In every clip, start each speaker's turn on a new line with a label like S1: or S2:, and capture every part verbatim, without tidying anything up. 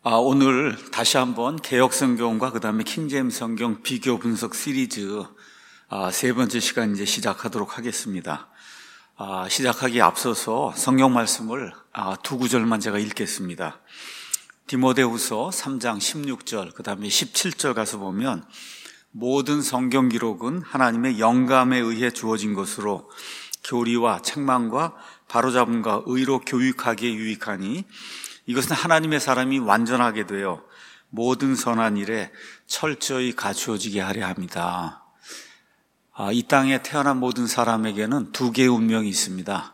S1: 아, 오늘 다시 한번 개역성경과 그 다음에 킹제임스 성경 비교 분석 시리즈 아, 세 번째 시간 이제 시작하도록 하겠습니다. 아, 시작하기에 앞서서 성경 말씀을 아, 두 구절만 제가 읽겠습니다. 디모데후서 삼 장 십육 절 그 다음에 십칠 절 가서 보면 모든 성경 기록은 하나님의 영감에 의해 주어진 것으로 교리와 책망과 바로잡음과 의로 교육하기에 유익하니 이것은 하나님의 사람이 완전하게 되어 모든 선한 일에 철저히 갖추어지게 하려 합니다. 아, 이 땅에 태어난 모든 사람에게는 두 개의 운명이 있습니다.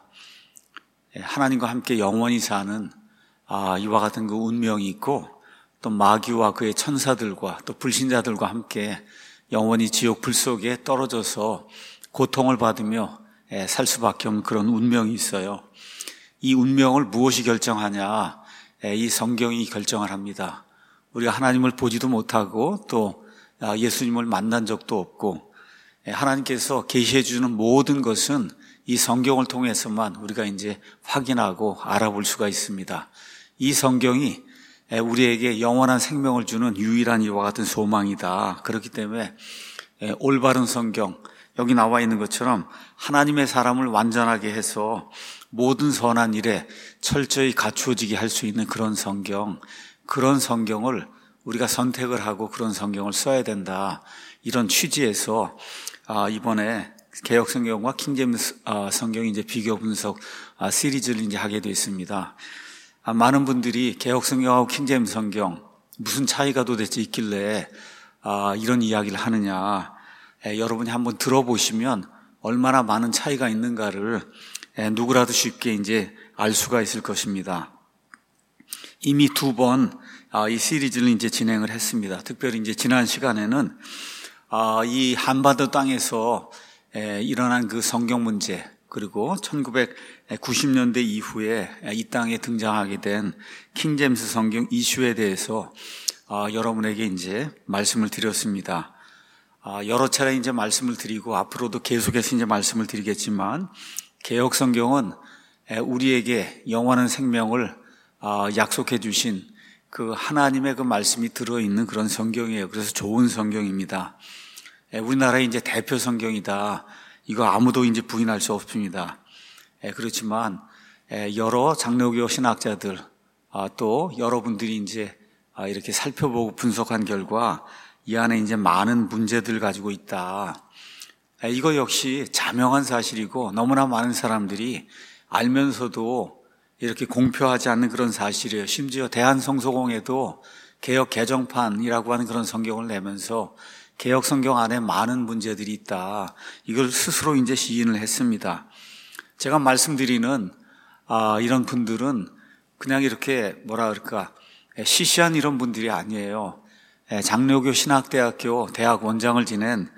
S1: 하나님과 함께 영원히 사는 아, 이와 같은 그 운명이 있고, 또 마귀와 그의 천사들과 또 불신자들과 함께 영원히 지옥 불 속에 떨어져서 고통을 받으며 살 수밖에 없는 그런 운명이 있어요. 이 운명을 무엇이 결정하냐? 이 성경이 결정을 합니다. 우리가 하나님을 보지도 못하고 또 예수님을 만난 적도 없고, 하나님께서 계시해 주는 모든 것은 이 성경을 통해서만 우리가 이제 확인하고 알아볼 수가 있습니다. 이 성경이 우리에게 영원한 생명을 주는 유일한 이와 같은 소망이다. 그렇기 때문에 올바른 성경, 여기 나와 있는 것처럼 하나님의 사람을 완전하게 해서 모든 선한 일에 철저히 갖추어지게 할 수 있는 그런 성경, 그런 성경을 우리가 선택을 하고 그런 성경을 써야 된다. 이런 취지에서 이번에 개역 성경과 킹제임스 성경이 이제 비교 분석 시리즈를 이제 하게 되었습니다. 많은 분들이 개역 성경하고 킹제임스 성경 무슨 차이가 도대체 있길래 이런 이야기를 하느냐. 여러분이 한번 들어보시면 얼마나 많은 차이가 있는가를 누구라도 쉽게 이제 알 수가 있을 것입니다. 이미 두 번 이 시리즈를 이제 진행을 했습니다. 특별히 이제 지난 시간에는 이 한반도 땅에서 일어난 그 성경 문제, 그리고 천구백구십 년대 이후에 이 땅에 등장하게 된 킹제임스 성경 이슈에 대해서 여러분에게 이제 말씀을 드렸습니다. 여러 차례 이제 말씀을 드리고 앞으로도 계속해서 이제 말씀을 드리겠지만, 개역 성경은 우리에게 영원한 생명을 약속해 주신 그 하나님의 그 말씀이 들어있는 그런 성경이에요. 그래서 좋은 성경입니다. 우리나라의 이제 대표 성경이다. 이거 아무도 이제 부인할 수 없습니다. 그렇지만 여러 장로교 신학자들 또 여러분들이 이제 이렇게 살펴보고 분석한 결과 이 안에 이제 많은 문제들을 가지고 있다. 이거 역시 자명한 사실이고 너무나 많은 사람들이 알면서도 이렇게 공표하지 않는 그런 사실이에요. 심지어 대한성서공회도 개역 개정판이라고 하는 그런 성경을 내면서 개역 성경 안에 많은 문제들이 있다. 이걸 스스로 이제 시인을 했습니다. 제가 말씀드리는 아, 이런 분들은 그냥 이렇게 뭐라 그럴까 시시한 이런 분들이 아니에요. 장로교 신학대학교 대학 원장을 지낸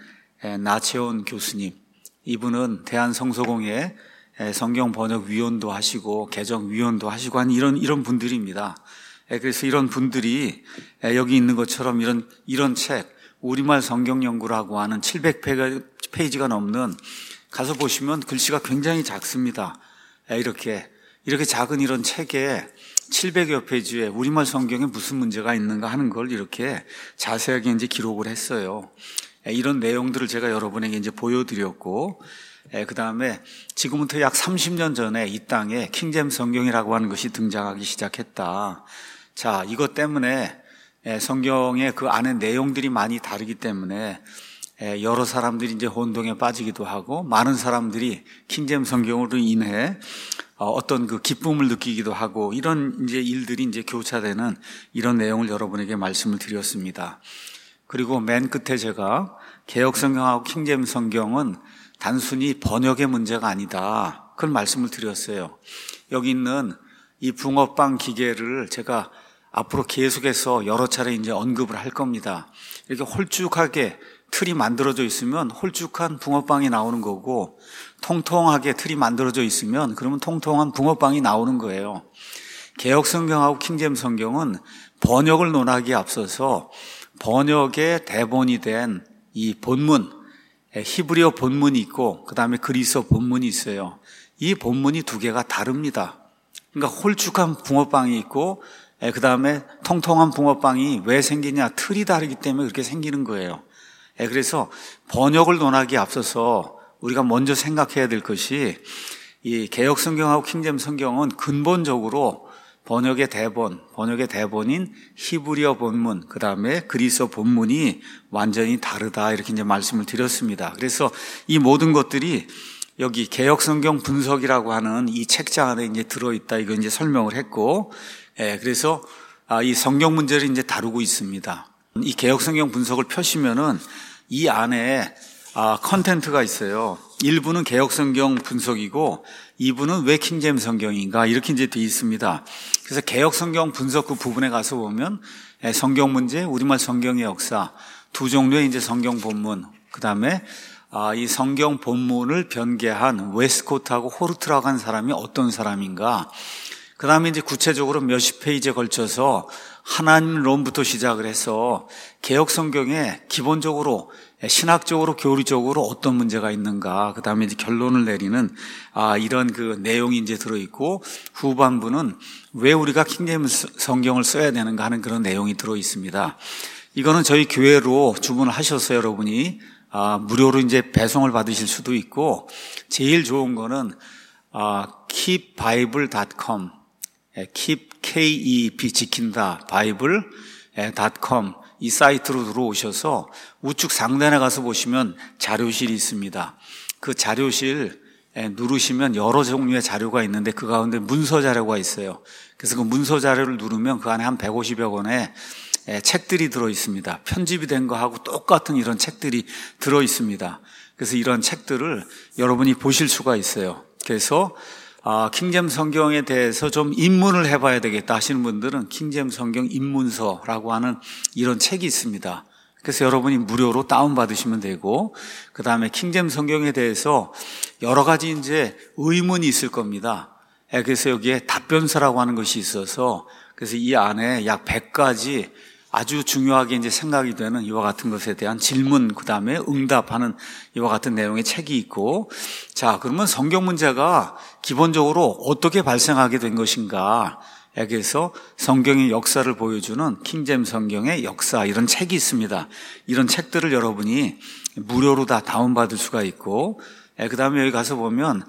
S1: 나채원 교수님, 이분은 대한성서공회 성경 번역 위원도 하시고 개정 위원도 하시고 한 이런 이런 분들입니다. 그래서 이런 분들이 여기 있는 것처럼 이런 이런 책 우리말 성경 연구라고 하는 칠백 페이지가 넘는, 가서 보시면 글씨가 굉장히 작습니다. 이렇게 이렇게 작은 이런 책에 칠백여 페이지에 우리말 성경에 무슨 문제가 있는가 하는 걸 이렇게 자세하게 이제 기록을 했어요. 이런 내용들을 제가 여러분에게 이제 보여드렸고, 그 다음에 지금부터 약 삼십 년 전에 이 땅에 킹제임스 성경이라고 하는 것이 등장하기 시작했다. 자, 이것 때문에 성경의 그 안에 내용들이 많이 다르기 때문에 여러 사람들이 이제 혼동에 빠지기도 하고, 많은 사람들이 킹제임스 성경으로 인해 어떤 그 기쁨을 느끼기도 하고, 이런 이제 일들이 이제 교차되는 이런 내용을 여러분에게 말씀을 드렸습니다. 그리고 맨 끝에 제가 개역 성경하고 킹제임스 성경은 단순히 번역의 문제가 아니다, 그런 말씀을 드렸어요. 여기 있는 이 붕어빵 기계를 제가 앞으로 계속해서 여러 차례 이제 언급을 할 겁니다. 이렇게 홀쭉하게 틀이 만들어져 있으면 홀쭉한 붕어빵이 나오는 거고, 통통하게 틀이 만들어져 있으면 그러면 통통한 붕어빵이 나오는 거예요. 개역 성경하고 킹제임스 성경은 번역을 논하기에 앞서서 번역의 대본이 된 이 본문, 히브리어 본문이 있고 그 다음에 그리스어 본문이 있어요. 이 본문이 두 개가 다릅니다. 그러니까 홀쭉한 붕어빵이 있고 그 다음에 통통한 붕어빵이 왜 생기냐? 틀이 다르기 때문에 그렇게 생기는 거예요. 그래서 번역을 논하기에 앞서서 우리가 먼저 생각해야 될 것이 이 개역 성경하고 킹제임스 성경은 근본적으로 번역의 대본, 번역의 대본인 히브리어 본문, 그 다음에 그리스어 본문이 완전히 다르다 이렇게 이제 말씀을 드렸습니다. 그래서 이 모든 것들이 여기 개역 성경 분석이라고 하는 이 책장 안에 이제 들어있다 이거 이제 설명을 했고, 예, 그래서 이 성경 문제를 이제 다루고 있습니다. 이 개역 성경 분석을 펴시면은 이 안에 아, 컨텐트가 있어요. 일 부는 개역 성경 분석이고 이 부는 왜 킹제임스 성경인가 이렇게 이제 돼 있습니다. 그래서 개역 성경 분석 그 부분에 가서 보면 성경 문제, 우리말 성경의 역사, 두 종류의 이제 성경 본문, 그다음에 아, 이 성경 본문을 변개한 웨스코트하고 호르트라고 한 사람이 어떤 사람인가? 그다음에 이제 구체적으로 몇십 페이지에 걸쳐서 하나님론부터 시작을 해서 개역 성경에 기본적으로 신학적으로 교리적으로 어떤 문제가 있는가, 그다음에 이제 결론을 내리는 아 이런 그 내용이 이제 들어 있고, 후반부는 왜 우리가 킹제임스 성경을 써야 되는가 하는 그런 내용이 들어 있습니다. 이거는 저희 교회로 주문을 하셔서 여러분이 아 무료로 이제 배송을 받으실 수도 있고, 제일 좋은 거는 아 keep bible dot com keep K-E-E-P 지킨다 바이블 닷컴 이 사이트로 들어오셔서 우측 상단에 가서 보시면 자료실이 있습니다. 그 자료실 누르시면 여러 종류의 자료가 있는데 그 가운데 문서 자료가 있어요. 그래서 그 문서 자료를 누르면 그 안에 한 백오십여 권의 책들이 들어 있습니다. 편집이 된 거하고 똑같은 이런 책들이 들어 있습니다. 그래서 이런 책들을 여러분이 보실 수가 있어요. 그래서 아, 킹제임스 성경에 대해서 좀 입문을 해봐야 되겠다 하시는 분들은 킹제임스 성경 입문서라고 하는 이런 책이 있습니다. 그래서 여러분이 무료로 다운받으시면 되고, 그 다음에 킹제임스 성경에 대해서 여러 가지 이제 의문이 있을 겁니다. 그래서 여기에 답변서라고 하는 것이 있어서, 그래서 이 안에 약 백 가지 아주 중요하게 이제 생각이 되는 이와 같은 것에 대한 질문, 그 다음에 응답하는 이와 같은 내용의 책이 있고, 자, 그러면 성경 문제가 기본적으로 어떻게 발생하게 된 것인가? 그래서 성경의 역사를 보여주는 킹제임스 성경의 역사, 이런 책이 있습니다. 이런 책들을 여러분이 무료로 다 다운받을 수가 있고, 그 다음에 여기 가서 보면,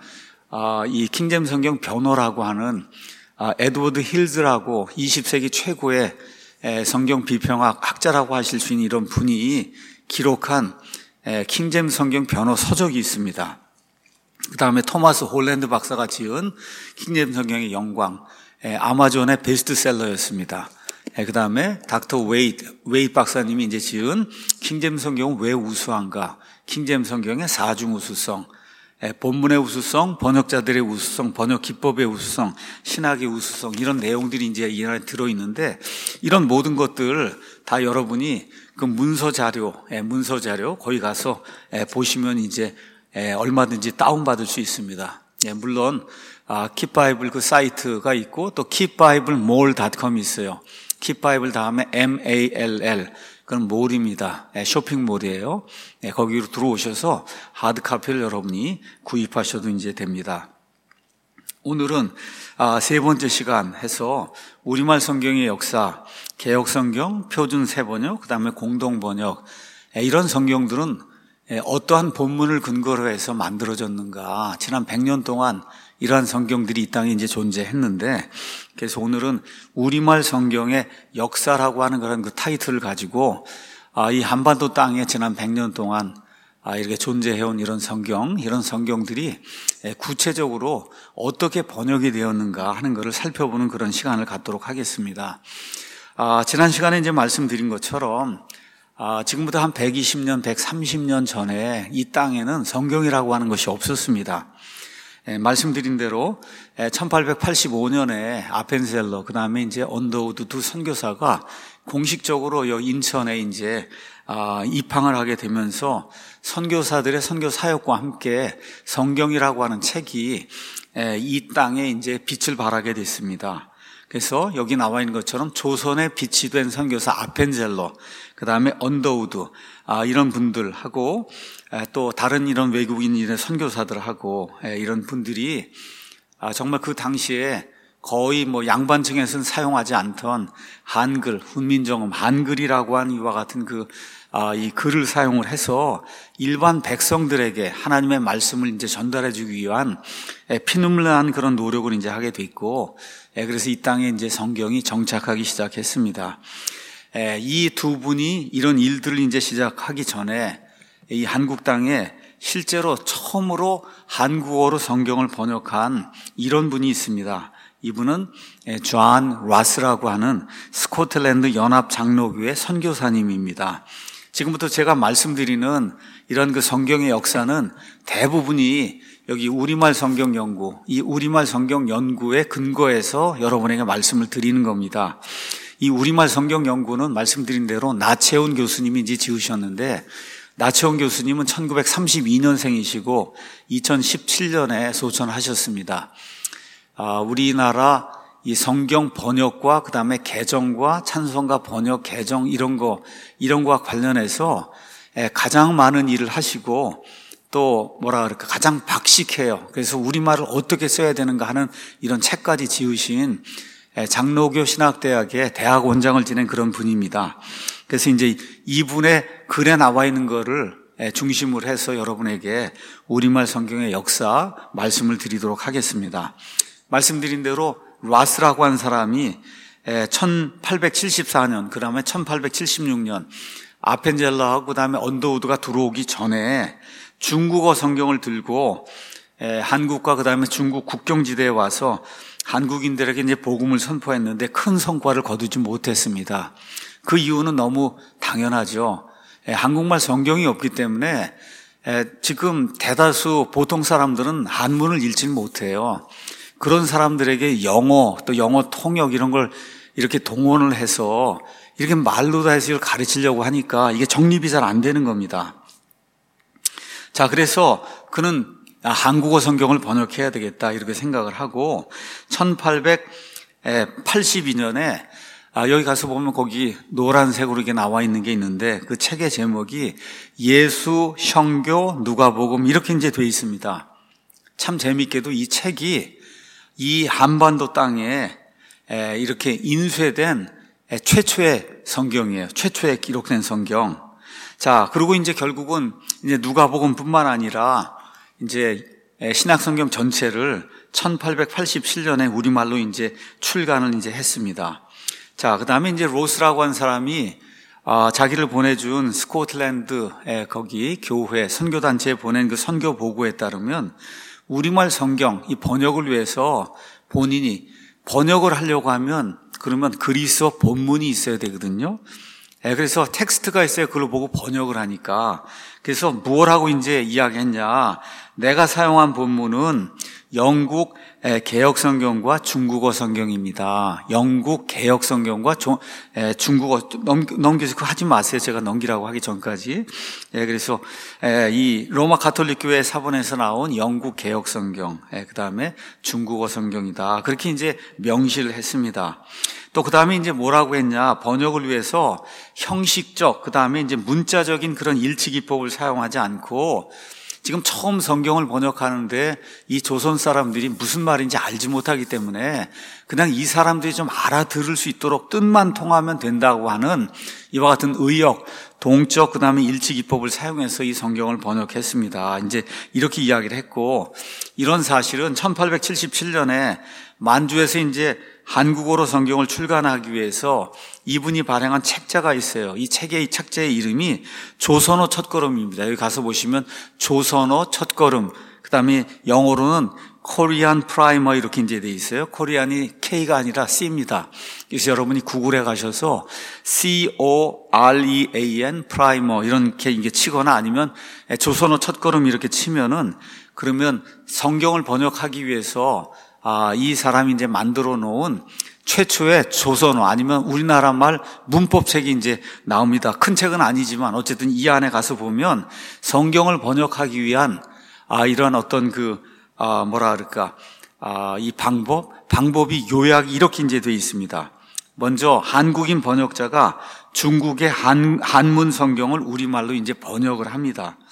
S1: 이 킹제임스 성경 변호라고 하는 에드워드 힐즈라고 이십 세기 최고의 성경 비평학 학자라고 하실 수 있는 이런 분이 기록한 킹제임스 성경 변호 서적이 있습니다. 그 다음에 토마스 홀랜드 박사가 지은 킹제임스 성경의 영광, 아마존의 베스트셀러였습니다. 그 다음에 닥터 웨이드, 웨이드 박사님이 이제 지은 킹제임스 성경은 왜 우수한가, 킹제임스 성경의 사중 우수성, 본문의 우수성, 번역자들의 우수성, 번역 기법의 우수성, 신학의 우수성, 이런 내용들이 이제 이 안에 들어있는데, 이런 모든 것들 다 여러분이 그 문서 자료, 문서 자료, 거기 가서 보시면 이제 얼마든지 다운받을 수 있습니다. 물론, Keep Bible 그 사이트가 있고, 또 keep bible mall dot com이 있어요. Keep Bible 다음에 M-A-L-L. 그건 몰입니다. 쇼핑몰이에요. 거기로 들어오셔서 하드카피를 여러분이 구입하셔도 이제 됩니다. 오늘은 세 번째 시간 해서 우리말 성경의 역사, 개역 성경, 표준 세번역, 그 다음에 공동번역, 이런 성경들은 어떠한 본문을 근거로 해서 만들어졌는가. 지난 백 년 동안 이러한 성경들이 이 땅에 이제 존재했는데, 그래서 오늘은 우리말 성경의 역사라고 하는 그런 그 타이틀을 가지고 아, 이 한반도 땅에 지난 백 년 동안 아, 이렇게 존재해온 이런 성경, 이런 성경들이 구체적으로 어떻게 번역이 되었는가 하는 것을 살펴보는 그런 시간을 갖도록 하겠습니다. 아, 지난 시간에 이제 말씀드린 것처럼 아, 지금부터 한 백이십 년, 백삼십 년 전에 이 땅에는 성경이라고 하는 것이 없었습니다. 예, 말씀드린 대로 천팔백팔십오 년에 아펜셀러, 그 다음에 이제 언더우드 두 선교사가 공식적으로 여기 인천에 이제 아, 입항을 하게 되면서 선교사들의 선교 사역과 함께 성경이라고 하는 책이 예, 이 땅에 이제 빛을 발하게 됐습니다. 그래서 여기 나와 있는 것처럼 조선의 빛이 된 선교사 아펜젤러, 그 다음에 언더우드, 아, 이런 분들하고 또 다른 이런 외국인의 선교사들하고 이런 분들이 정말 그 당시에 거의 뭐 양반층에서는 사용하지 않던 한글, 훈민정음, 한글이라고 하는 이와 같은 그, 아, 이 글을 사용을 해서 일반 백성들에게 하나님의 말씀을 이제 전달해 주기 위한 피눈물 난 그런 노력을 이제 하게 됐고, 그래서 이 땅에 이제 성경이 정착하기 시작했습니다. 이 두 분이 이런 일들을 이제 시작하기 전에 이 한국 땅에 실제로 처음으로 한국어로 성경을 번역한 이런 분이 있습니다. 이분은 존 라스라고 하는 스코틀랜드 연합 장로교회 선교사님입니다. 지금부터 제가 말씀드리는 이런 그 성경의 역사는 대부분이 여기 우리말 성경 연구, 이 우리말 성경 연구의 근거에서 여러분에게 말씀을 드리는 겁니다. 이 우리말 성경 연구는 말씀드린 대로 나채훈 교수님이 이제 지으셨는데, 나채훈 교수님은 천구백삼십이 년생이시고 이천십칠 년에 소천하셨습니다. 아, 우리나라 이 성경 번역과 그 다음에 개정과 찬송가 번역, 개정 이런 거, 이런 거와 관련해서 가장 많은 일을 하시고 또 뭐라 그럴까, 가장 박식해요. 그래서 우리말을 어떻게 써야 되는가 하는 이런 책까지 지으신 장로교 신학대학의 대학 원장을 지낸 그런 분입니다. 그래서 이제 이분의 글에 나와 있는 거를 중심으로 해서 여러분에게 우리말 성경의 역사 말씀을 드리도록 하겠습니다. 말씀드린 대로 라스라고 한 사람이 천팔백칠십사 년, 그 다음에 천팔백칠십육 년 아펜젤러하고 그 다음에 언더우드가 들어오기 전에 중국어 성경을 들고 한국과 그 다음에 중국 국경지대에 와서 한국인들에게 이제 복음을 선포했는데 큰 성과를 거두지 못했습니다. 그 이유는 너무 당연하죠. 한국말 성경이 없기 때문에 지금 대다수 보통 사람들은 한문을 읽지 못해요. 그런 사람들에게 영어, 또 영어 통역 이런 걸 이렇게 동원을 해서 이렇게 말로 다 해서 이걸 가르치려고 하니까 이게 정립이 잘 안 되는 겁니다. 자, 그래서 그는 한국어 성경을 번역해야 되겠다 이렇게 생각을 하고 천팔백팔십이 년에 여기 가서 보면 거기 노란색으로 이렇게 나와 있는 게 있는데 그 책의 제목이 예수, 형교, 누가복음 이렇게 이제 돼 있습니다. 참 재밌게도 이 책이 이 한반도 땅에 이렇게 인쇄된 최초의 성경이에요. 최초의 기록된 성경. 자, 그리고 이제 결국은 이제 누가복음뿐만 아니라 이제 신약 성경 전체를 천팔백팔십칠 년에 우리말로 이제 출간을 이제 했습니다. 자, 그 다음에 이제 로스라고 한 사람이 아, 자기를 보내준 스코틀랜드의 거기 교회 선교단체에 보낸 그 선교 보고에 따르면 우리말 성경 이 번역을 위해서 본인이 번역을 하려고 하면 그러면 그리스어 본문이 있어야 되거든요. 예, 그래서 텍스트가 있어야 그걸 보고 번역을 하니까 그래서 뭘 하고 이제 이야기했냐, 내가 사용한 본문은 영국 개역 성경과 중국어 성경입니다. 영국 개역 성경과 중국어 넘기서 하지 마세요. 제가 넘기라고 하기 전까지. 그래서 이 로마 가톨릭 교회 사본에서 나온 영국 개역 성경, 그 다음에 중국어 성경이다. 그렇게 이제 명시를 했습니다. 또 그 다음에 이제 뭐라고 했냐, 번역을 위해서 형식적, 그 다음에 이제 문자적인 그런 일치 기법을 사용하지 않고 지금 처음 성경을 번역하는데 이 조선 사람들이 무슨 말인지 알지 못하기 때문에 그냥 이 사람들이 좀 알아들을 수 있도록 뜻만 통하면 된다고 하는 이와 같은 의역, 동적, 그 다음에 일치 기법을 사용해서 이 성경을 번역했습니다. 이제 이렇게 이야기를 했고, 이런 사실은 천팔백칠십칠 년에 만주에서 이제 한국어로 성경을 출간하기 위해서 이분이 발행한 책자가 있어요. 이 책의 이 책자의 이름이 조선어 첫걸음입니다. 여기 가서 보시면 조선어 첫걸음, 그 다음에 영어로는 코리안 프라이머 이렇게 이제 돼 있어요. 코리안이 K가 아니라 C입니다. 그래서 여러분이 구글에 가셔서 C O R E A N 프라이머 이렇게 이게 치거나 아니면 조선어 첫걸음 이렇게 치면은 그러면 성경을 번역하기 위해서 아, 이 사람이 이제 만들어 놓은 최초의 조선어 아니면 우리나라 말 문법책이 이제 나옵니다. 큰 책은 아니지만 어쨌든 이 안에 가서 보면 성경을 번역하기 위한 아, 이런 어떤 그, 아, 뭐라 그럴까, 아, 이 방법, 방법이 요약이 이렇게 이제 되어 있습니다. 먼저 한국인 번역자가 중국의 한, 한문 성경을 우리말로 이제 번역을 합니다.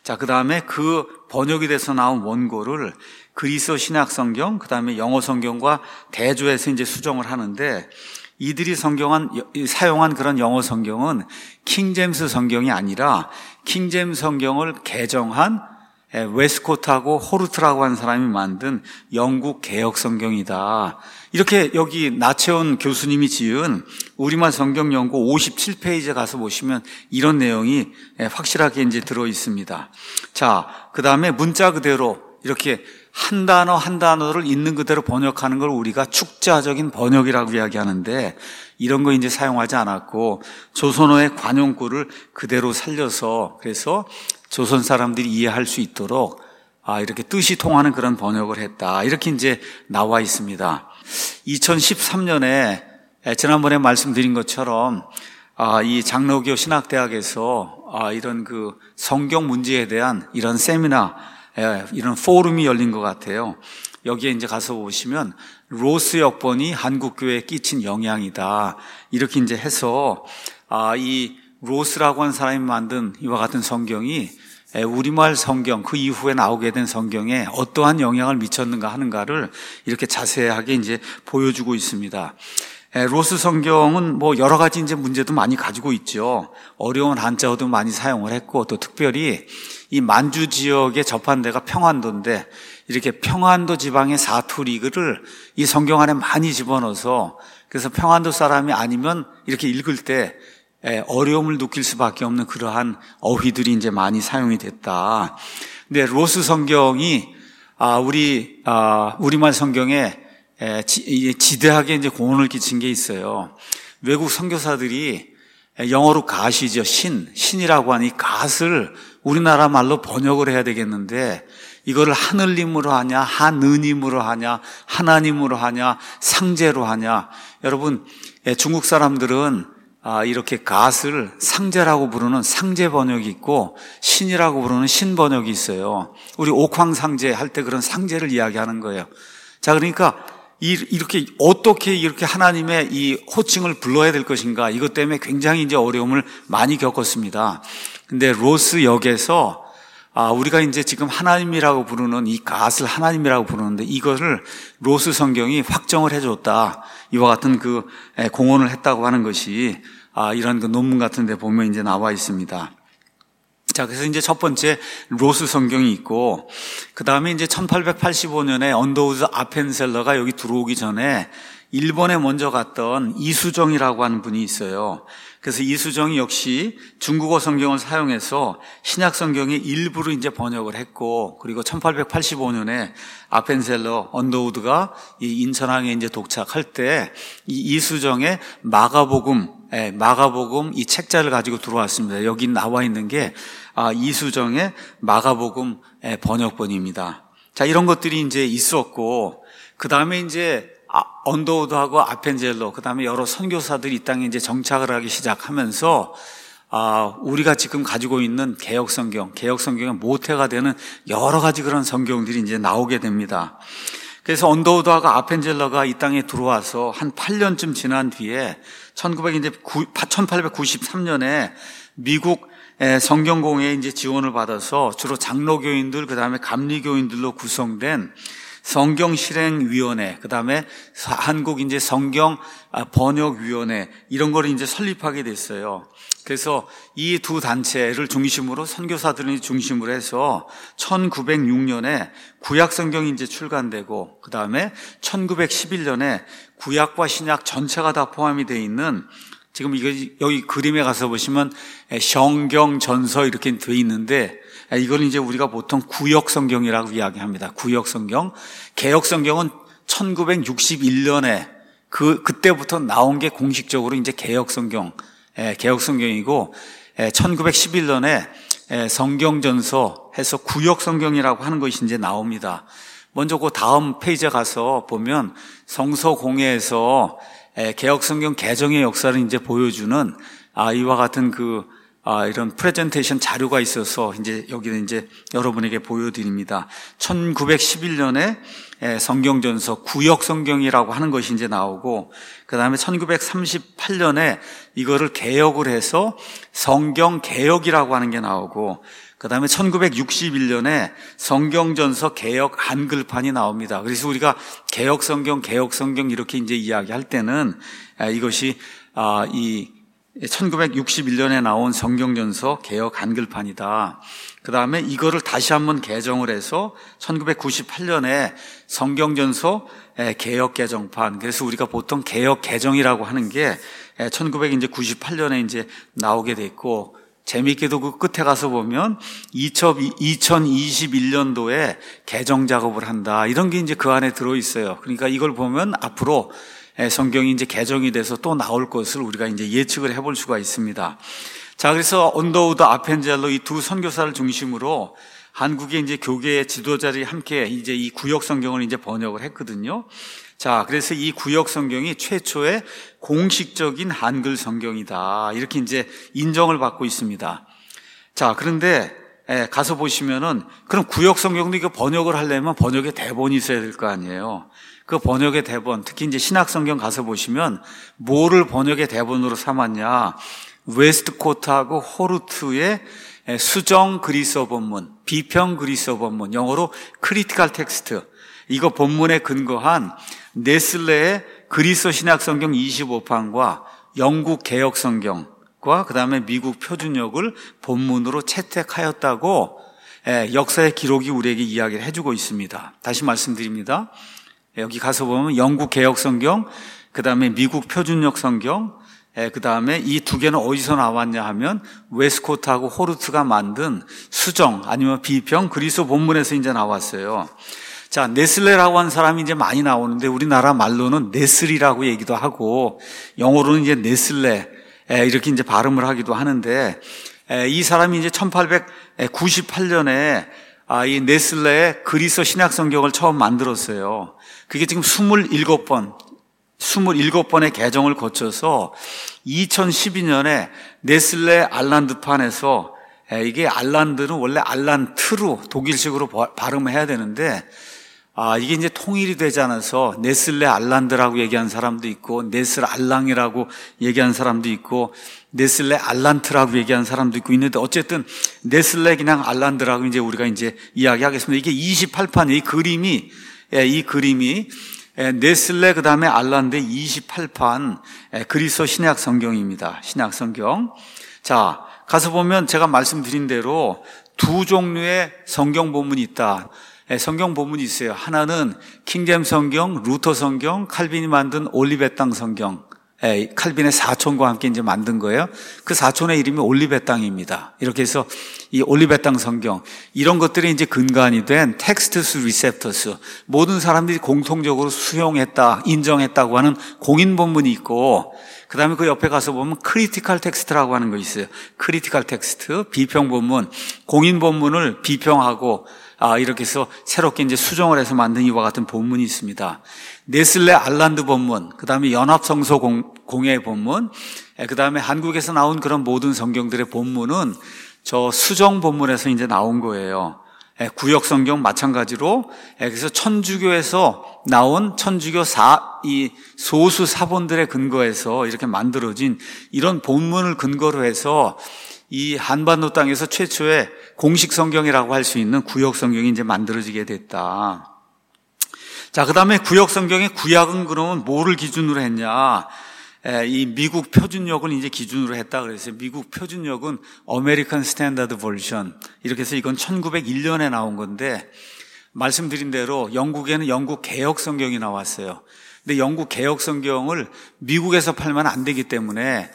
S1: 자, 그 다음에 그 번역이 돼서 나온 원고를 그리스어 신약 성경, 그 다음에 영어 성경과 대조해서 이제 수정을 하는데, 이들이 성경한, 사용한 그런 영어 성경은 킹제임스 성경이 아니라 킹제임스 성경을 개정한 웨스코트하고 호르트라고 하는 사람이 만든 영국 개역 성경이다. 이렇게 여기 나채원 교수님이 지은 우리말 성경 연구 오십칠 페이지에 가서 보시면 이런 내용이 확실하게 이제 들어 있습니다. 자, 그 다음에 문자 그대로 이렇게 한 단어 한 단어를 있는 그대로 번역하는 걸 우리가 축자적인 번역이라고 이야기하는데, 이런 거 이제 사용하지 않았고 조선어의 관용구를 그대로 살려서, 그래서 조선 사람들이 이해할 수 있도록 아, 이렇게 뜻이 통하는 그런 번역을 했다. 이렇게 이제 나와 있습니다. 이천십삼 년에 지난번에 말씀드린 것처럼 아, 이 장로교 신학대학에서 아, 이런 그 성경 문제에 대한 이런 세미나, 예, 이런 포럼이 열린 것 같아요. 여기에 이제 가서 보시면 로스 역번이 한국 교회에 끼친 영향이다. 이렇게 이제 해서 아, 이 로스라고 하는 사람이 만든 이와 같은 성경이 우리말 성경, 그 이후에 나오게 된 성경에 어떠한 영향을 미쳤는가 하는가를 이렇게 자세하게 이제 보여주고 있습니다. 로스 성경은 뭐 여러 가지 이제 문제도 많이 가지고 있죠. 어려운 한자어도 많이 사용을 했고, 또 특별히 이 만주 지역에 접한 데가 평안도인데, 이렇게 평안도 지방의 사투리를 이 성경 안에 많이 집어넣어서, 그래서 평안도 사람이 아니면 이렇게 읽을 때 어려움을 느낄 수밖에 없는 그러한 어휘들이 이제 많이 사용이 됐다. 근데 로스 성경이 아 우리 아 우리말 성경에 지대하게 이제 공헌을 끼친 게 있어요. 외국 선교사들이 영어로 갓이죠. 신, 신이라고 하니 갓을 우리나라 말로 번역을 해야 되겠는데, 이거를 하늘님으로 하냐, 하느님으로 하냐, 하나님으로 하냐, 상제로 하냐. 여러분, 중국 사람들은 아, 이렇게 갓을 상제라고 부르는 상제 번역이 있고 신이라고 부르는 신 번역이 있어요. 우리 옥황상제 할 때 그런 상제를 이야기하는 거예요. 자, 그러니까 이렇게 어떻게 이렇게 하나님의 이 호칭을 불러야 될 것인가, 이것 때문에 굉장히 이제 어려움을 많이 겪었습니다. 근데 로스 역에서 아, 우리가 이제 지금 하나님이라고 부르는 이 갓을 하나님이라고 부르는데, 이거를 로스 성경이 확정을 해줬다. 이와 같은 그 공헌을 했다고 하는 것이 아, 이런 그 논문 같은 데 보면 이제 나와 있습니다. 자, 그래서 이제 첫 번째 로스 성경이 있고, 그 다음에 이제 천팔백팔십오 년에 언더우드 아펜셀러가 여기 들어오기 전에 일본에 먼저 갔던 이수정이라고 하는 분이 있어요. 그래서 이수정이 역시 중국어 성경을 사용해서 신약 성경의 일부를 이제 번역을 했고, 그리고 천팔백팔십오 년에 아펜셀러 언더우드가 이 인천항에 이제 도착할 때 이 이수정의 마가복음, 예, 마가복음 이 책자를 가지고 들어왔습니다. 여기 나와 있는 게 아, 이수정의 마가복음 번역본입니다. 자, 이런 것들이 이제 있었고, 그 다음에 이제 아, 언더우드하고 아펜젤러, 그 다음에 여러 선교사들이 이 땅에 이제 정착을 하기 시작하면서 아, 우리가 지금 가지고 있는 개역 성경, 개역 성경의 모태가 되는 여러 가지 그런 성경들이 이제 나오게 됩니다. 그래서 언더우드하고 아펜젤러가 이 땅에 들어와서 한 팔 년쯤 지난 뒤에 천팔백구십삼 년에 미국 성경공회에 이제 지원을 받아서 주로 장로교인들, 그 다음에 감리교인들로 구성된 성경실행위원회, 그 다음에 한국 이제 성경 번역위원회, 이런 거를 이제 설립하게 됐어요. 그래서 이 두 단체를 중심으로 선교사들을 중심으로 해서 천구백육 년에 구약 성경이 이제 출간되고, 그 다음에 천구백십일 년에 구약과 신약 전체가 다 포함이 되어 있는, 지금 이거 여기 그림에 가서 보시면 성경 전서 이렇게 되어 있는데, 이걸 이제 우리가 보통 구역 성경이라고 이야기합니다. 구역 성경. 개역 성경은 천구백육십일 년에 그 그때부터 나온 게 공식적으로 이제 개역 성경, 개역 성경이고, 천구백십일 년에 성경 전서 해서 구역 성경이라고 하는 것이 이제 나옵니다. 먼저 그 다음 페이지에 가서 보면 성서공회에서 개역 성경 개정의 역사를 이제 보여주는 아, 이와 같은 그 아, 이런 프레젠테이션 자료가 있어서 이제 여기는 이제 여러분에게 보여드립니다. 천구백십일 년에 성경전서 구역 성경이라고 하는 것이 이제 나오고, 그 다음에 천구백삼십팔 년에 이거를 개역을 해서 성경 개역이라고 하는 게 나오고, 그 다음에 천구백육십일 년에 성경전서 개역 한글판이 나옵니다. 그래서 우리가 개역 성경, 개역 성경 이렇게 이제 이야기할 때는 이것이 아, 이 천구백육십일 년에 나온 성경전서 개역 한글판이다. 그 다음에 이거를 다시 한번 개정을 해서 천구백구십팔 년에 성경전서 개역 개정판. 그래서 우리가 보통 개역 개정이라고 하는 게 천구백구십팔 년에 이제 나오게 됐고, 재미있게도 그 끝에 가서 보면 이천이십일 년도에 개정 작업을 한다. 이런 게 이제 그 안에 들어 있어요. 그러니까 이걸 보면 앞으로 성경이 이제 개정이 돼서 또 나올 것을 우리가 이제 예측을 해볼 수가 있습니다. 자, 그래서 언더우드 아펜젤로 이 두 선교사를 중심으로 한국의 이제 교계의 지도자들이 함께 이제 이 구역 성경을 이제 번역을 했거든요. 자, 그래서 이 구역 성경이 최초의 공식적인 한글 성경이다. 이렇게 이제 인정을 받고 있습니다. 자, 그런데 가서 보시면은 그럼 구역 성경도 이거 번역을 하려면 번역의 대본이 있어야 될 거 아니에요. 그 번역의 대본, 특히 이제 신학 성경 가서 보시면 뭐를 번역의 대본으로 삼았냐? 웨스트코트하고 호르트의 수정 그리스어 본문, 비평 그리스어 본문, 영어로 크리티컬 텍스트. 이거 본문에 근거한 네슬레의 그리스어 신약 성경 이십오 판과 영국 개역 성경과 그 다음에 미국 표준역을 본문으로 채택하였다고 역사의 기록이 우리에게 이야기를 해주고 있습니다. 다시 말씀드립니다. 여기 가서 보면 영국 개역 성경, 그 다음에 미국 표준역 성경, 그 다음에 이 두 개는 어디서 나왔냐 하면 웨스코트하고 호르트가 만든 수정 아니면 비평 그리스어 본문에서 이제 나왔어요. 자, 네슬레라고 하는 사람이 이제 많이 나오는데 우리나라 말로는 네슬이라고 얘기도 하고 영어로는 이제 네슬레 이렇게 이제 발음을 하기도 하는데, 이 사람이 이제 천팔백구십팔 년에 이 네슬레의 그리스어 신약 성경을 처음 만들었어요. 그게 지금 이십칠 번, 이십칠 번의 개정을 거쳐서 이천십이 년에 네슬레 알란드판에서, 이게 알란드는 원래 알란트로 독일식으로 발음을 해야 되는데, 아, 이게 이제 통일이 되지 않아서 네슬레 알란드라고 얘기한 사람도 있고, 네슬 알랑이라고 얘기한 사람도 있고, 네슬레 알란트라고 얘기한 사람도 있고 있는데, 어쨌든 네슬레 그냥 알란드라고 이제 우리가 이제 이야기하겠습니다. 이게 이십팔 판, 이 그림이, 이 그림이 네슬레 그 다음에 알란드 이십팔 판 그리스어 신약 성경입니다. 신약 성경. 자, 가서 보면 제가 말씀드린 대로 두 종류의 성경 본문이 있다. 성경 본문이 있어요. 하나는 킹제임스 성경, 루터 성경, 칼빈이 만든 올리벳 땅 성경. 칼빈의 사촌과 함께 이제 만든 거예요. 그 사촌의 이름이 올리벳 땅입니다. 이렇게 해서 이 올리벳 땅 성경, 이런 것들이 이제 근간이 된 텍스트스 리셉터스, 모든 사람들이 공통적으로 수용했다, 인정했다고 하는 공인 본문이 있고, 그 다음에 그 옆에 가서 보면 크리티컬 텍스트라고 하는 거 있어요. 크리티컬 텍스트, 비평 본문, 공인 본문을 비평하고 아, 이렇게 해서 새롭게 이제 수정을 해서 만든 이와 같은 본문이 있습니다. 네슬레 알란드 본문, 그 다음에 연합성서 공예 본문, 그 다음에 한국에서 나온 그런 모든 성경들의 본문은 저 수정 본문에서 이제 나온 거예요. 구역 성경 마찬가지로, 그래서 천주교에서 나온 천주교 사, 이 소수 사본들의 근거에서 이렇게 만들어진 이런 본문을 근거로 해서 이 한반도 땅에서 최초의 공식 성경이라고 할 수 있는 구역 성경이 이제 만들어지게 됐다. 자, 그 다음에 구역 성경의 구약은 그러면 뭐를 기준으로 했냐? 이 미국 표준역을 이제 기준으로 했다 그랬어요. 미국 표준역은 American Standard Version. 이렇게 해서 이건 천구백일 년에 나온 건데, 말씀드린 대로 영국에는 영국 개역 성경이 나왔어요. 근데 영국 개역 성경을 미국에서 팔면 안 되기 때문에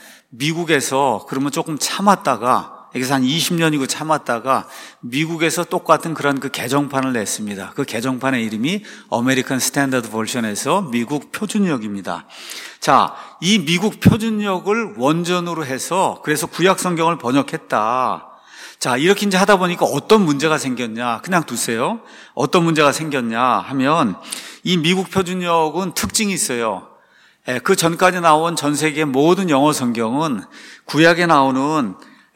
S1: 미국에서 그러면 조금 참았다가, 여기서 한 이십 년이고 참았다가 미국에서 똑같은 그런 그 개정판을 냈습니다. 그 개정판의 이름이 American Standard Version에서 미국 표준역입니다. 자, 이 미국 표준역을 원전으로 해서 그래서 구약 성경을 번역했다. 자, 이렇게 이제 하다 보니까 어떤 문제가 생겼냐? 그냥 두세요. 어떤 문제가 생겼냐 하면, 이 미국 표준역은 특징이 있어요. 그 전까지 나온 전 세계 모든 영어 성경은 구약에 나오는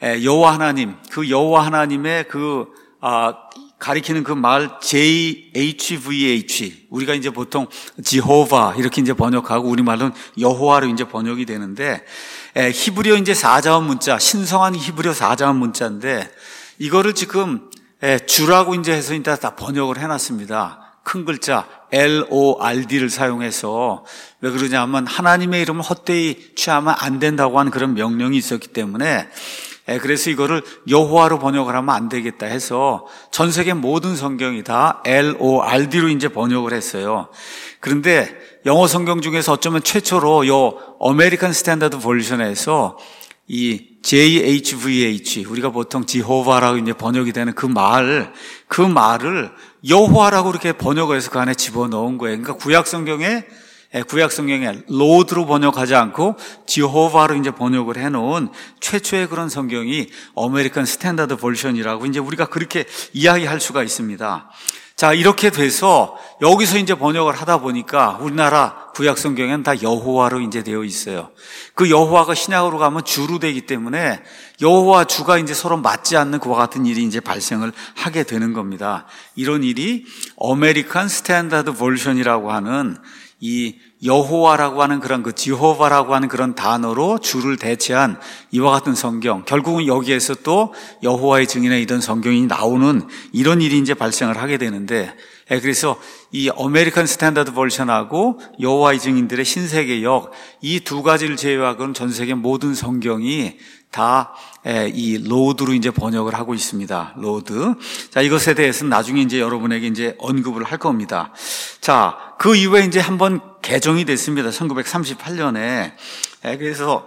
S1: 여호와 하나님, 그 여호와 하나님의 그 아, 가리키는 그 말 제이 에이치 브이 에이치, 우리가 이제 보통 지호바 이렇게 이제 번역하고 우리말로는 여호와로 이제 번역이 되는데, 에, 히브리어 이제 사자음 문자, 신성한 히브리어 사자음 문자인데 이거를 지금 에, 주라고 이제 해서 이제 다 번역을 해놨습니다. 큰 글자 엘 오 알 디를 사용해서. 왜 그러냐면 하나님의 이름을 헛되이 취하면 안 된다고 하는 그런 명령이 있었기 때문에, 그래서 이거를 여호와로 번역을 하면 안 되겠다 해서 전 세계 모든 성경이 다 엘 오 알 디로 이제 번역을 했어요. 그런데 영어 성경 중에서 어쩌면 최초로 요 아메리칸 스탠다드 버전에서 이 제이 에이치 브이 에이치, 우리가 보통 지호바라고 이제 번역이 되는 그 말, 그 말을 여호와라고 이렇게 번역을 해서 그 안에 집어넣은 거예요. 그러니까 구약 성경에 구약 성경에 로드로 번역하지 않고 지호바로 이제 번역을 해놓은 최초의 그런 성경이 아메리칸 스탠다드 버전이라고 이제 우리가 그렇게 이야기할 수가 있습니다. 자, 이렇게 돼서 여기서 이제 번역을 하다 보니까 우리나라 구약 성경에는 다 여호와로 이제 되어 있어요. 그 여호와가 신약으로 가면 주로 되기 때문에 여호와 주가 이제 서로 맞지 않는 그와 같은 일이 이제 발생을 하게 되는 겁니다. 이런 일이 아메리칸 스탠다드 버전이라고 하는 이 여호와라고 하는 그런 그 지호바라고 하는 그런 단어로 주를 대체한 이와 같은 성경, 결국은 여기에서 또 여호와의 증인에 있던 성경이 나오는 이런 일이 이제 발생을 하게 되는데, 그래서 이 아메리칸 스탠다드 버전하고 여호와의 증인들의 신세계역, 이 두 가지를 제외하고는 전 세계 모든 성경이 다 이 로드로 이제 번역을 하고 있습니다. 로드. 자, 이것에 대해서는 나중에 이제 여러분에게 이제 언급을 할 겁니다. 자, 그 이후에 이제 한번 개정이 됐습니다. 천구백삼십팔 년에. 그래서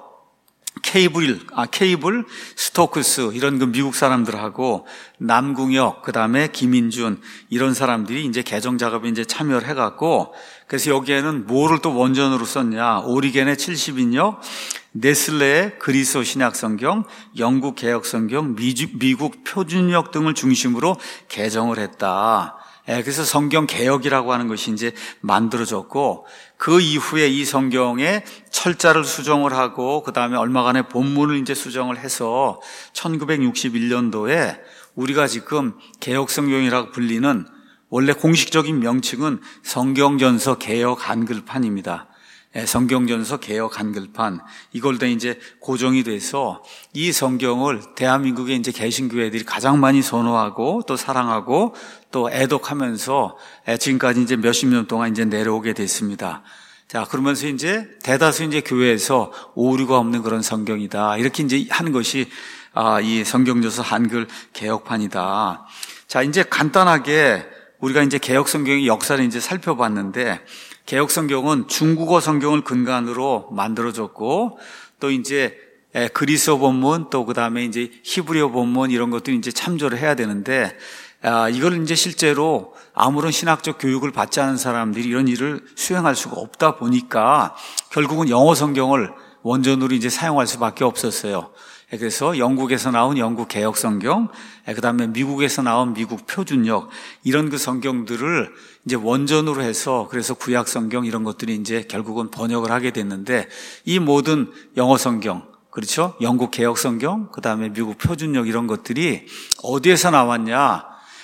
S1: 케이블, 아, 케이블, 스토크스, 이런 그 미국 사람들하고 남궁혁, 그 다음에 김인준, 이런 사람들이 이제 개정 작업에 이제 참여를 해갖고, 그래서 여기에는 뭐를 또 원전으로 썼냐, 오리겐의 칠십 인역, 네슬레의 그리스도 신약 성경, 영국 개혁 성경, 미국 표준역 등을 중심으로 개정을 했다. 그래서 성경 개혁이라고 하는 것이 이제 만들어졌고, 그 이후에 이 성경에 철자를 수정을 하고, 그 다음에 얼마간의 본문을 이제 수정을 해서 천구백육십일 년도에 우리가 지금 개혁 성경이라고 불리는, 원래 공식적인 명칭은 성경전서 개혁 한글판입니다. 성경전서 개혁 한글판, 이걸 다 이제 고정이 돼서 이 성경을 대한민국의 이제 개신교회들이 가장 많이 선호하고 또 사랑하고 또 애독하면서 지금까지 이제 몇십 년 동안 이제 내려오게 됐습니다. 자, 그러면서 이제 대다수 이제 교회에서 오류가 없는 그런 성경이다, 이렇게 이제 하는 것이 아, 이 성경전서 한글 개혁판이다. 자, 이제 간단하게 우리가 이제 개혁 성경의 역사를 이제 살펴봤는데, 개혁 성경은 중국어 성경을 근간으로 만들어졌고, 또 이제 그리스어 본문, 또 그 다음에 이제 히브리어 본문, 이런 것들이 이제 참조를 해야 되는데, 아, 이걸 이제 실제로 아무런 신학적 교육을 받지 않은 사람들이 이런 일을 수행할 수가 없다 보니까 결국은 영어 성경을 원전으로 이제 사용할 수밖에 없었어요. 그래서 영국에서 나온 영국 개혁 성경, 그 다음에 미국에서 나온 미국 표준역, 이런 그 성경들을 이제 원전으로 해서, 그래서 구약 성경 이런 것들이 이제 결국은 번역을 하게 됐는데, 이 모든 영어 성경, 그렇죠? 영국 개혁 성경, 그 다음에 미국 표준역, 이런 것들이 어디에서 나왔냐?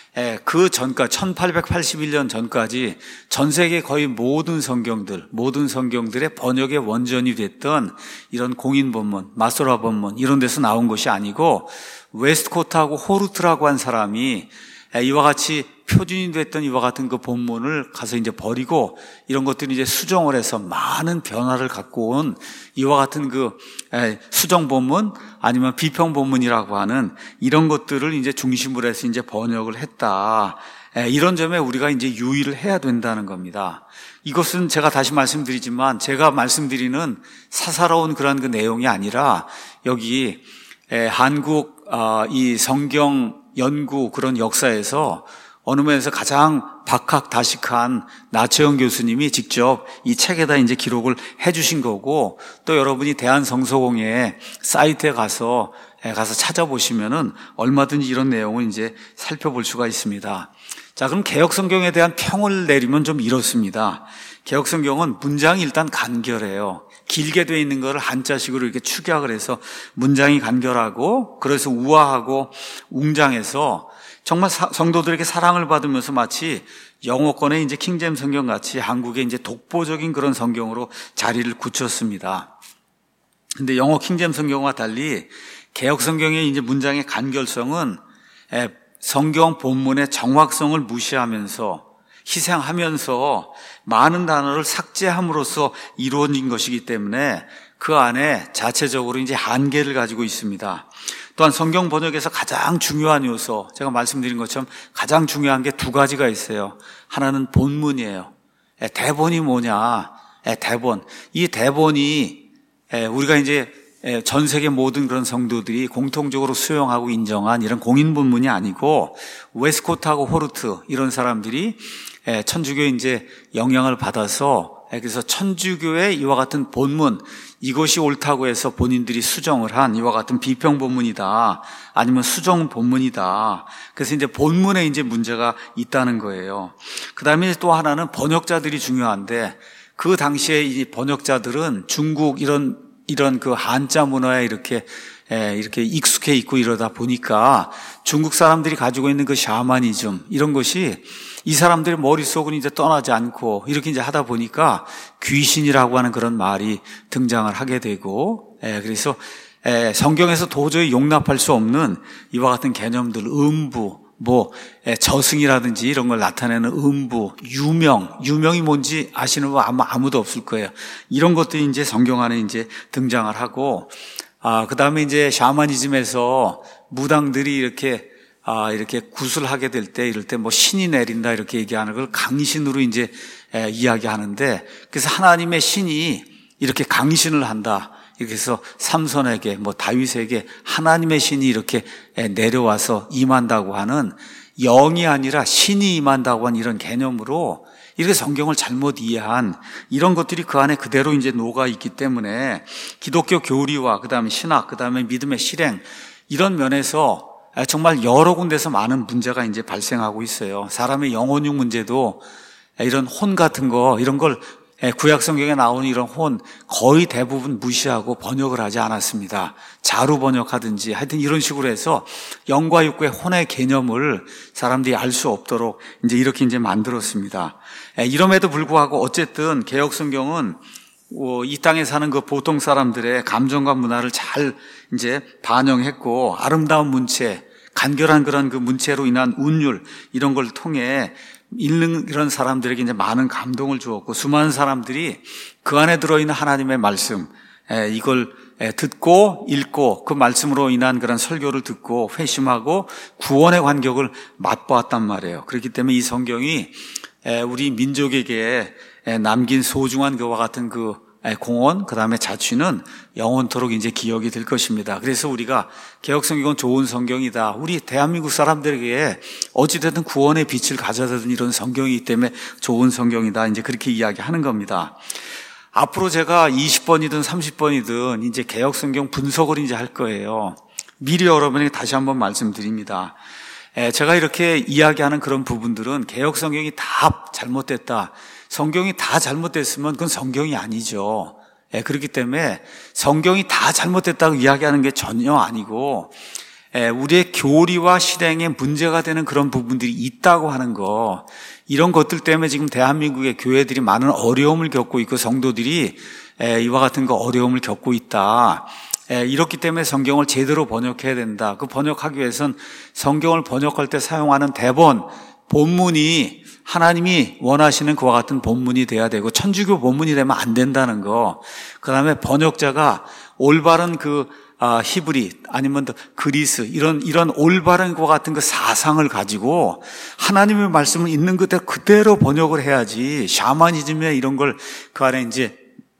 S1: 그 전까지, 천팔백팔십일 년 전까지 전 세계 거의 모든 성경들, 모든 성경들의 번역의 원전이 됐던 이런 공인 본문, 마소라 본문, 이런 데서 나온 것이 아니고, 웨스트코트하고 호르트라고 한 사람이 이와 같이 표준이 됐던 이와 같은 그 본문을 가서 이제 버리고, 이런 것들이 이제 수정을 해서 많은 변화를 갖고 온 이와 같은 그 수정 본문, 아니면 비평 본문이라고 하는 이런 것들을 이제 중심으로 해서 이제 번역을 했다. 이런 점에 우리가 이제 유의를 해야 된다는 겁니다. 이것은 제가 다시 말씀드리지만, 제가 말씀드리는 사사로운 그런 그 내용이 아니라, 여기 한국 이 성경 연구 그런 역사에서 어느 면에서 가장 박학다식한 나채영 교수님이 직접 이 책에다 이제 기록을 해주신 거고, 또 여러분이 대한성서공회 사이트에 가서 가서 찾아보시면은 얼마든지 이런 내용을 이제 살펴볼 수가 있습니다. 자, 그럼 개혁 성경에 대한 평을 내리면 좀 이렇습니다. 개혁 성경은 문장이 일단 간결해요. 길게 돼 있는 거를 한자식으로 이렇게 축약을 해서 문장이 간결하고 그래서 우아하고 웅장해서 정말 사, 성도들에게 사랑을 받으면서 마치 영어권의 이제 킹제임스 성경 같이 한국의 이제 독보적인 그런 성경으로 자리를 굳혔습니다. 근데 영어 킹제임스 성경과 달리 개역 성경의 이제 문장의 간결성은 성경 본문의 정확성을 무시하면서 희생하면서 많은 단어를 삭제함으로써 이루어진 것이기 때문에 그 안에 자체적으로 이제 한계를 가지고 있습니다. 또한 성경 번역에서 가장 중요한 요소, 제가 말씀드린 것처럼 가장 중요한 게 두 가지가 있어요. 하나는 본문이에요. 대본이 뭐냐? 대본. 이 대본이 우리가 이제 전 세계 모든 그런 성도들이 공통적으로 수용하고 인정한 이런 공인 본문이 아니고 웨스코트하고 호르트 이런 사람들이 천주교에 이제 영향을 받아서 그래서 천주교의 이와 같은 본문, 이것이 옳다고 해서 본인들이 수정을 한 이와 같은 비평 본문이다, 아니면 수정 본문이다. 그래서 이제 본문에 이제 문제가 있다는 거예요. 그 다음에 또 하나는 번역자들이 중요한데, 그 당시에 이 번역자들은 중국 이런 이런 그 한자 문화에 이렇게 에, 이렇게 익숙해 있고 이러다 보니까 중국 사람들이 가지고 있는 그 샤머니즘 이런 것이 이 사람들의 머릿속은 이제 떠나지 않고 이렇게 이제 하다 보니까 귀신이라고 하는 그런 말이 등장을 하게 되고, 에, 그래서 에, 성경에서 도저히 용납할 수 없는 이와 같은 개념들, 음부, 뭐 에, 저승이라든지 이런 걸 나타내는 음부, 유명, 유명이 뭔지 아시는 분 아마 아무도 없을 거예요. 이런 것들이 이제 성경 안에 이제 등장을 하고, 아, 그 다음에 이제 샤머니즘에서 무당들이 이렇게 아, 이렇게 구슬하게 될 때, 이럴 때 뭐 신이 내린다 이렇게 얘기하는 걸 강신으로 이제 에, 이야기하는데, 그래서 하나님의 신이 이렇게 강신을 한다. 이렇게 해서 삼손에게, 뭐 다윗에게 하나님의 신이 이렇게 에, 내려와서 임한다고 하는, 영이 아니라 신이 임한다고 하는 이런 개념으로 이렇게 성경을 잘못 이해한 이런 것들이 그 안에 그대로 이제 녹아 있기 때문에 기독교 교리와 그 다음에 신학, 그 다음에 믿음의 실행 이런 면에서 정말 여러 군데서 많은 문제가 이제 발생하고 있어요. 사람의 영혼육 문제도 이런 혼 같은 거, 이런 걸 구약 성경에 나오는 이런 혼 거의 대부분 무시하고 번역을 하지 않았습니다. 자루 번역하든지 하여튼 이런 식으로 해서 영과 육구의 혼의 개념을 사람들이 알 수 없도록 이제 이렇게 이제 만들었습니다. 이럼에도 불구하고 어쨌든 개역 성경은 이 땅에 사는 그 보통 사람들의 감정과 문화를 잘 이제 반영했고, 아름다운 문체, 간결한 그런 그 문체로 인한 운율 이런 걸 통해 읽는 그런 사람들에게 이제 많은 감동을 주었고, 수많은 사람들이 그 안에 들어있는 하나님의 말씀, 이걸 듣고 읽고 그 말씀으로 인한 그런 설교를 듣고 회심하고 구원의 감격을 맛보았단 말이에요. 그렇기 때문에 이 성경이 우리 민족에게 남긴 소중한 그와 같은 그 공헌, 그 다음에 자취는 영원토록 이제 기억이 될 것입니다. 그래서 우리가 개역성경은 좋은 성경이다. 우리 대한민국 사람들에게 어찌됐든 구원의 빛을 가져다 준 이런 성경이기 때문에 좋은 성경이다. 이제 그렇게 이야기하는 겁니다. 앞으로 제가 이십 번이든 삼십 번이든 이제 개역성경 분석을 이제 할 거예요. 미리 여러분에게 다시 한번 말씀드립니다. 제가 이렇게 이야기하는 그런 부분들은 개역성경이 다 잘못됐다, 성경이 다 잘못됐으면 그건 성경이 아니죠. 예, 그렇기 때문에 성경이 다 잘못됐다고 이야기하는 게 전혀 아니고, 예, 우리의 교리와 실행에 문제가 되는 그런 부분들이 있다고 하는 거, 이런 것들 때문에 지금 대한민국의 교회들이 많은 어려움을 겪고 있고 성도들이 예, 이와 같은 거 어려움을 겪고 있다. 예, 이렇기 때문에 성경을 제대로 번역해야 된다. 그 번역하기 위해선 성경을 번역할 때 사용하는 대본, 본문이 하나님이 원하시는 그와 같은 본문이 돼야 되고, 천주교 본문이 되면 안 된다는 거. 그 다음에 번역자가 올바른 그 아, 히브리 아니면 그리스 이런 이런 올바른 그와 같은 그 사상을 가지고 하나님의 말씀을 있는 그대로 그대로 번역을 해야지, 샤머니즘에 이런 걸 그 안에 이제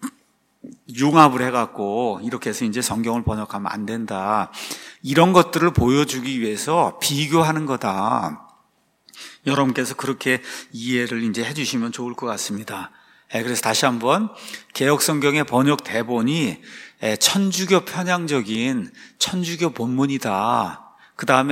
S1: 융합을 해갖고 이렇게 해서 이제 성경을 번역하면 안 된다. 이런 것들을 보여주기 위해서 비교하는 거다. 여러분께서 그렇게 이해를 이제 해주시면 좋을 것 같습니다. 그래서 다시 한번 개역성경의 번역 대본이 천주교 편향적인 천주교 본문이다. 그 다음에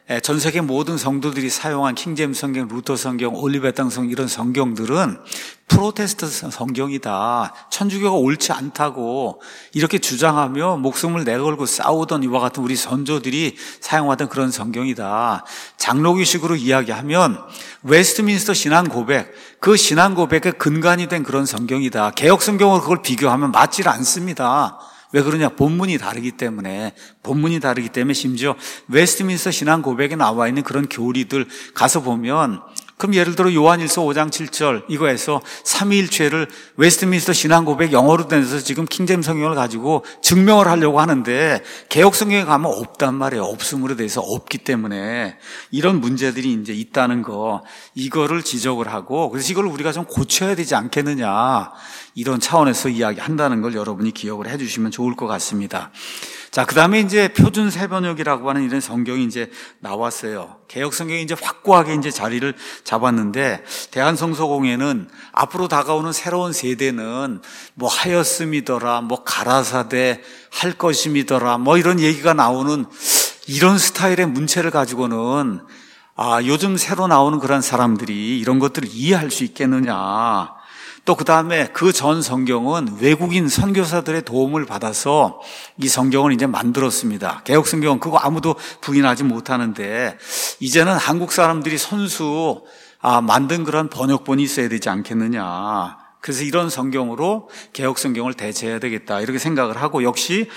S1: 전 세계 모든 성도들이 사용한 킹제임스 성경, 루터 성경, 올리베 땅 성경 이런 성경들은 프로테스트 성경이다. 천주교가 옳지 않다고 이렇게 주장하며 목숨을 내걸고 싸우던 이와 같은 우리 선조들이 사용하던 그런 성경이다. 장로교식으로 이야기하면 웨스트민스터 신앙 고백, 그 신앙 고백의 근간이 된 그런 성경이다. 개혁 성경으로 그걸 비교하면 맞질 않습니다. 왜 그러냐? 본문이 다르기 때문에, 본문이 다르기 때문에 심지어 웨스트민스터 신앙 고백에 나와 있는 그런 교리들 가서 보면, 그럼 예를 들어 요한일서 오 장 칠 절 이거에서 삼위일체를 웨스트민스터 신앙 고백 영어로 돼서 지금 킹제임스 성경을 가지고 증명을 하려고 하는데 개혁 성경에 가면 없단 말이에요. 없음으로 돼서 없기 때문에 이런 문제들이 이제 있다는 거, 이거를 지적을 하고, 그래서 이걸 우리가 좀 고쳐야 되지 않겠느냐, 이런 차원에서 이야기한다는 걸 여러분이 기억을 해 주시면 좋을 것 같습니다. 자, 그 다음에 이제 표준 세번역이라고 하는 이런 성경이 이제 나왔어요. 개혁 성경이 이제 확고하게 이제 자리를 잡았는데, 대한성서공회는 앞으로 다가오는 새로운 세대는 뭐 하였음이더라, 뭐 가라사대 할 것임이더라, 뭐 이런 얘기가 나오는 이런 스타일의 문체를 가지고는 아, 요즘 새로 나오는 그런 사람들이 이런 것들을 이해할 수 있겠느냐. 또 그 다음에 그 전 성경은 외국인 선교사들의 도움을 받아서 이 성경을 이제 만들었습니다. 개혁 성경은 그거 아무도 부인하지 못하는데, 이제는 한국 사람들이 선수 아, 만든 그런 번역본이 있어야 되지 않겠느냐. 그래서 이런 성경으로 개혁 성경을 대체해야 되겠다, 이렇게 생각을 하고, 역시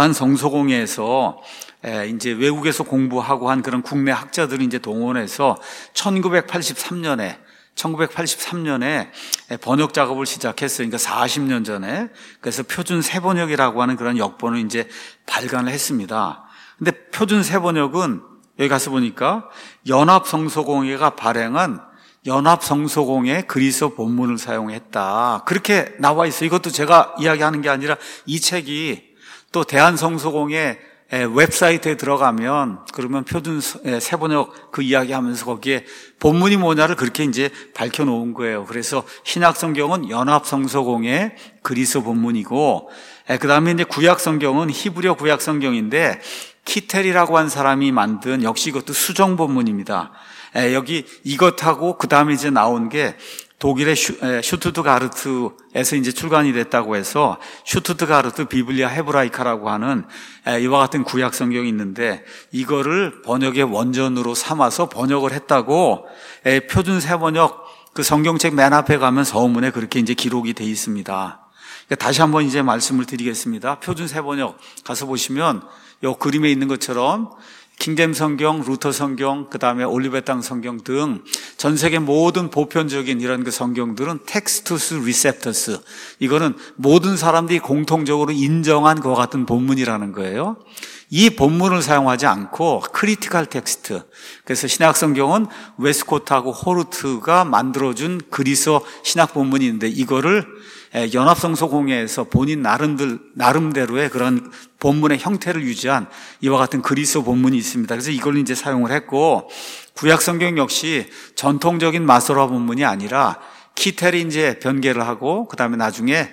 S1: 대한성서공회에서 이제 외국에서 공부하고 한 그런 국내 학자들을 이제 동원해서 천구백팔십삼 년에 천구백팔십삼 년에 번역 작업을 시작했어요. 그러니까 사십 년 전에. 그래서 표준 세번역이라고 하는 그런 역본을 이제 발간을 했습니다. 근데 표준 세번역은 여기 가서 보니까 연합성서공회가 발행한 연합성서공회 그리스어 본문을 사용했다, 그렇게 나와 있어요. 이것도 제가 이야기하는 게 아니라 이 책이 또 대한성서공회 웹사이트에 들어가면, 그러면 표준 세번역 그 이야기하면서 거기에 본문이 뭐냐를 그렇게 이제 밝혀놓은 거예요. 그래서 신약성경은 연합성서공회 그리스어 본문이고, 그 다음에 이제 구약성경은 히브리어 구약성경인데 키텔이라고 한 사람이 만든, 역시 이것도 수정 본문입니다. 여기 이것하고 그 다음에 이제 나온 게 독일의 슈투트가르트에서 이제 출간이 됐다고 해서 슈투트가르트 비블리아 헤브라이카라고 하는 이와 같은 구약 성경이 있는데, 이거를 번역의 원전으로 삼아서 번역을 했다고 표준 세번역 그 성경책 맨 앞에 가면 서문에 그렇게 이제 기록이 돼 있습니다. 다시 한번 이제 말씀을 드리겠습니다. 표준 세번역 가서 보시면 요 그림에 있는 것처럼 킹제임스 성경, 루터 성경, 그 다음에 올리베 땅 성경 등 전 세계 모든 보편적인 이런 그 성경들은 텍스투스 리셉터스, 이거는 모든 사람들이 공통적으로 인정한 그와 같은 본문이라는 거예요. 이 본문을 사용하지 않고 크리티컬 텍스트, 그래서 신약 성경은 웨스코트하고 호르트가 만들어준 그리스어 신약 본문이 있는데, 이거를 연합성서공회에서 본인 나름들, 나름대로의 그런 본문의 형태를 유지한 이와 같은 그리스어 본문이 있습니다. 그래서 이걸 이제 사용을 했고, 구약성경 역시 전통적인 마소라 본문이 아니라 키텔이 이제 변개를 하고, 그 다음에 나중에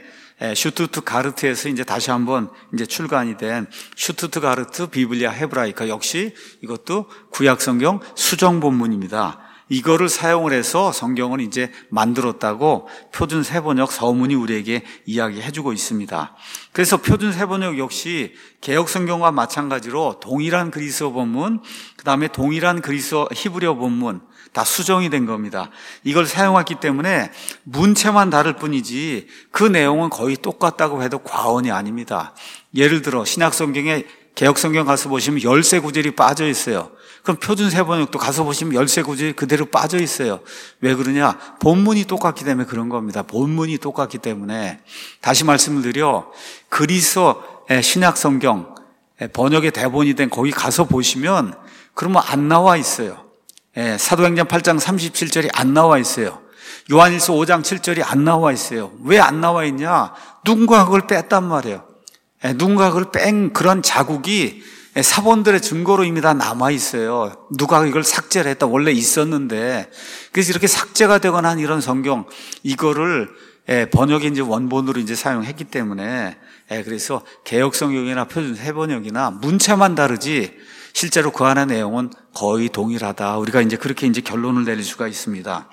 S1: 슈투트가르트에서 이제 다시 한번 이제 출간이 된 슈투트가르트 비블리아 헤브라이카, 역시 이것도 구약성경 수정 본문입니다. 이거를 사용을 해서 성경을 이제 만들었다고 표준 세번역 서문이 우리에게 이야기해주고 있습니다. 그래서 표준 세번역 역시 개혁 성경과 마찬가지로 동일한 그리스어 본문, 그 다음에 동일한 그리스어 히브리어 본문 다 수정이 된 겁니다. 이걸 사용했기 때문에 문체만 다를 뿐이지 그 내용은 거의 똑같다고 해도 과언이 아닙니다. 예를 들어 신약 성경에 개혁 성경 가서 보시면 열세 구절이 빠져 있어요. 그럼 표준 세번역도 가서 보시면 열세 구절이 그대로 빠져 있어요. 왜 그러냐? 본문이 똑같기 때문에 그런 겁니다. 본문이 똑같기 때문에. 다시 말씀을 드려, 그리스어 신약 성경 번역의 대본이 된 거기 가서 보시면 그러면 안 나와 있어요. 사도행전 팔 장 삼십칠 절이 안 나와 있어요. 요한일서 오 장 칠 절이 안 나와 있어요. 왜 안 나와 있냐? 누군가 그걸 뺐단 말이에요. 누군가 그걸 뺀 그런 자국이 사본들의 증거로 이미 다 남아있어요. 누가 이걸 삭제를 했다. 원래 있었는데. 그래서 이렇게 삭제가 되거나 한 이런 성경, 이거를 번역의 이제 원본으로 이제 사용했기 때문에, 그래서 개혁성경이나 표준 세번역이나 문체만 다르지 실제로 그 안의 내용은 거의 동일하다. 우리가 이제 그렇게 이제 결론을 내릴 수가 있습니다.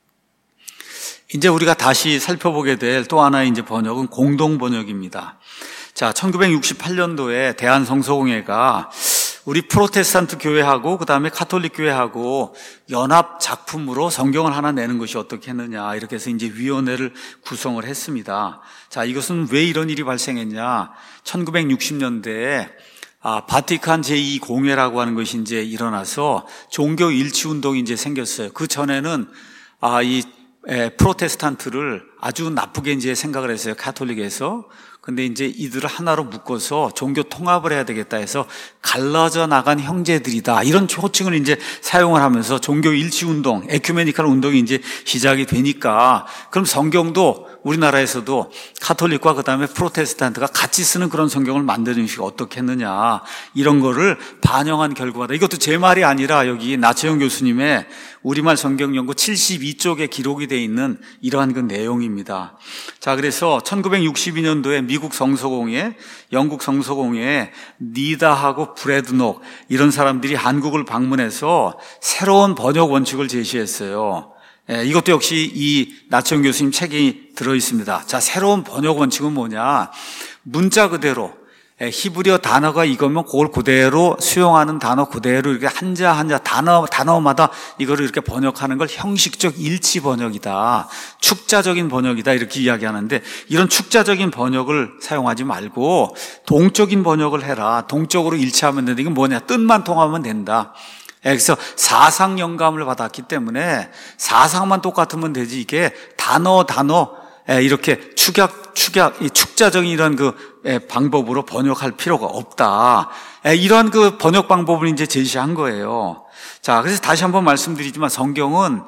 S1: 이제 우리가 다시 살펴보게 될 또 하나의 이제 번역은 공동 번역입니다. 자, 천구백육십팔 년도에 대한성서공회가 우리 프로테스탄트 교회하고 그 다음에 카톨릭 교회하고 연합 작품으로 성경을 하나 내는 것이 어떻게 했느냐, 이렇게 해서 이제 위원회를 구성을 했습니다. 자, 이것은 왜 이런 일이 발생했냐? 천구백육십 년대에 아, 바티칸 제이 공회라고 하는 것이 이제 일어나서 종교 일치 운동이 이제 생겼어요. 그 전에는 아, 이 에, 프로테스탄트를 아주 나쁘게 이제 생각을 했어요. 카톨릭에서. 근데 이제 이들을 하나로 묶어서 종교 통합을 해야 되겠다 해서 갈라져 나간 형제들이다, 이런 호칭을 이제 사용을 하면서 종교 일치 운동, 에큐메니컬 운동이 이제 시작이 되니까 그럼 성경도 우리나라에서도 카톨릭과 그 다음에 프로테스탄트가 같이 쓰는 그런 성경을 만드는 것이 어떻게 했느냐, 이런 거를 반영한 결과다. 이것도 제 말이 아니라 여기 나채영 교수님의 우리말 성경 연구 칠십이 쪽에 기록이 되어 있는 이러한 그 내용입니다. 자, 그래서 천구백육십이 년도에 미국 성서공회, 영국 성서공회, 니다하고 브래드녹 이런 사람들이 한국을 방문해서 새로운 번역 원칙을 제시했어요. 예, 이것도 역시 이 나채영 교수님 책이 들어있습니다. 자, 새로운 번역 원칙은 뭐냐? 문자 그대로, 예, 히브리어 단어가 이거면 그걸 그대로 수용하는 단어 그대로 이렇게 한자 한자 단어, 단어마다 이거를 이렇게 번역하는 걸 형식적 일치 번역이다, 축자적인 번역이다, 이렇게 이야기하는데, 이런 축자적인 번역을 사용하지 말고 동적인 번역을 해라. 동적으로 일치하면 된다. 이건 뭐냐? 뜻만 통하면 된다. 그래서 사상 영감을 받았기 때문에 사상만 똑같으면 되지, 이게 단어 단어 이렇게 축약 축약 축자적인 이런 그 방법으로 번역할 필요가 없다. 이런 그 번역 방법을 이제 제시한 거예요. 자, 그래서 다시 한번 말씀드리지만 성경은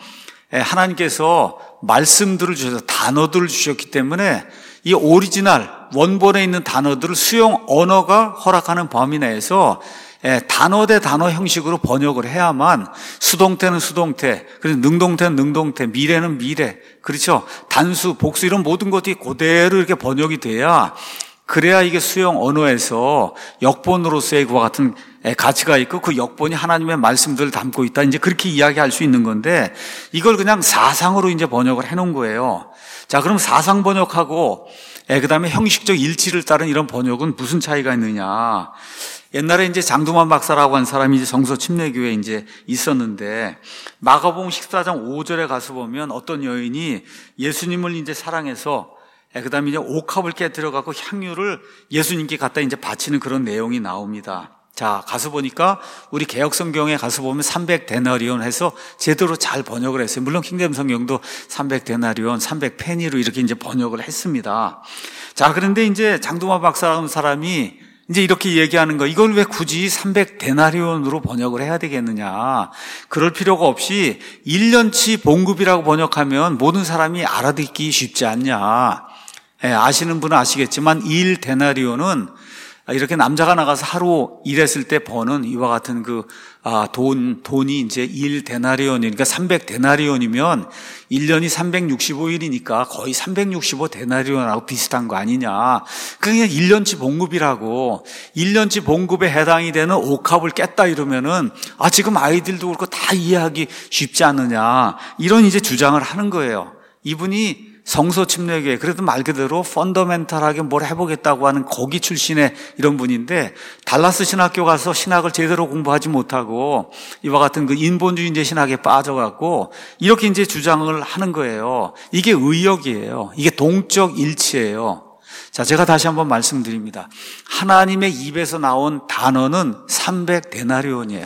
S1: 하나님께서 말씀들을 주셔서 단어들을 주셨기 때문에 이 오리지널 원본에 있는 단어들을 수용 언어가 허락하는 범위 내에서 예, 단어 대 단어 형식으로 번역을 해야만 수동태는 수동태, 그리고 능동태는 능동태, 미래는 미래, 그렇죠? 단수, 복수 이런 모든 것들이 그대로 이렇게 번역이 돼야, 그래야 이게 수용 언어에서 역본으로서의 그와 같은 가치가 있고 그 역본이 하나님의 말씀들을 담고 있다, 이제 그렇게 이야기할 수 있는 건데, 이걸 그냥 사상으로 이제 번역을 해놓은 거예요. 자, 그럼 사상 번역하고 그 다음에 형식적 일치를 따른 이런 번역은 무슨 차이가 있느냐? 옛날에 이제 장두만 박사라고 한 사람이 이제 성서 침례교회에 이제 있었는데, 마가복음 십사 장 오 절에 가서 보면 어떤 여인이 예수님을 이제 사랑해서 그 다음에 이제 옥합을 깨뜨려 갖고 향유를 예수님께 갖다 이제 바치는 그런 내용이 나옵니다. 자, 가서 보니까 우리 개역성경에 가서 보면 삼백 데나리온 해서 제대로 잘 번역을 했어요. 물론 킹제임 성경도 삼백 데나리온, 삼백 페니로 이렇게 이제 번역을 했습니다. 자, 그런데 이제 장두만 박사라는 사람이 이제 이렇게 얘기하는 거, 이걸 왜 굳이 삼백 데나리온으로 번역을 해야 되겠느냐? 그럴 필요가 없이 일 년치 봉급이라고 번역하면 모든 사람이 알아듣기 쉽지 않냐? 예, 아시는 분은 아시겠지만 일 데나리온은 이렇게 남자가 나가서 하루 일했을 때 버는 이와 같은 그, 아, 돈, 돈이 이제 일 데나리온이니까 삼백 데나리온이면 일 년이 삼백육십오 일이니까 거의 삼백육십오 데나리온하고 비슷한 거 아니냐. 그냥 일 년치 봉급이라고, 일 년치 봉급에 해당이 되는 옥합을 깼다 이러면은, 아, 지금 아이들도 그렇고 다 이해하기 쉽지 않느냐. 이런 이제 주장을 하는 거예요. 이분이 성서 침례교회, 그래도 말 그대로 펀더멘탈하게 뭘 해보겠다고 하는 거기 출신의 이런 분인데, 달라스 신학교 가서 신학을 제대로 공부하지 못하고 이와 같은 그 인본주의 신학에 빠져갖고 이렇게 이제 주장을 하는 거예요. 이게 의역이에요. 이게 동적 일치예요. 자, 제가 다시 한번 말씀드립니다. 하나님의 입에서 나온 단어는 삼백 데나리온이에요.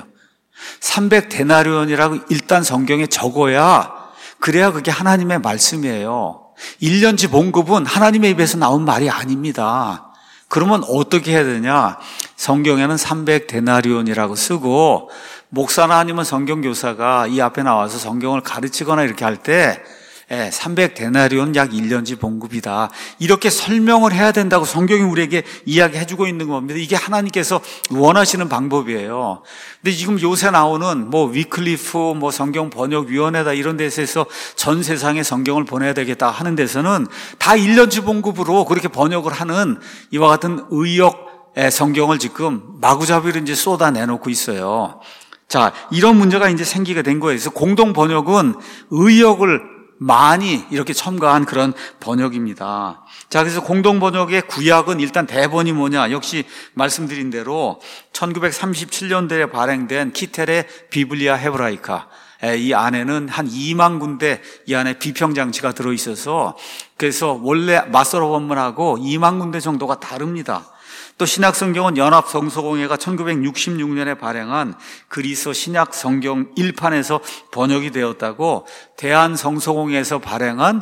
S1: 삼백 데나리온이라고 일단 성경에 적어야, 그래야 그게 하나님의 말씀이에요. 일 년치 봉급은 하나님의 입에서 나온 말이 아닙니다. 그러면 어떻게 해야 되냐? 성경에는 삼백 데나리온이라고 쓰고, 목사나 아니면 성경교사가 이 앞에 나와서 성경을 가르치거나 이렇게 할 때 삼백 데나리온 약 일 년치 봉급이다, 이렇게 설명을 해야 된다고 성경이 우리에게 이야기해주고 있는 겁니다. 이게 하나님께서 원하시는 방법이에요. 근데 지금 요새 나오는 뭐 위클리프 뭐 성경 번역위원회다 이런 데서 전 세상에 성경을 보내야 되겠다 하는 데서는 다 일 년치 봉급으로 그렇게 번역을 하는 이와 같은 의역 성경을 지금 마구잡이로 이제 쏟아내놓고 있어요. 자, 이런 문제가 이제 생기게 된 거예요. 그래서 공동 번역은 의역을 많이 이렇게 첨가한 그런 번역입니다. 자, 그래서 공동 번역의 구약은 일단 대본이 뭐냐? 역시 말씀드린 대로 천구백삼십칠 년도에 발행된 키텔의 비블리아 헤브라이카. 이 안에는 한 이만 군데 이 안에 비평장치가 들어있어서 그래서 원래 맞서로 본문하고 이만 군데 정도가 다릅니다. 또 신약성경은 연합성서공회가 천구백육십육 년에 발행한 그리스 신약성경 일 판에서 번역이 되었다고 대한성서공회에서 발행한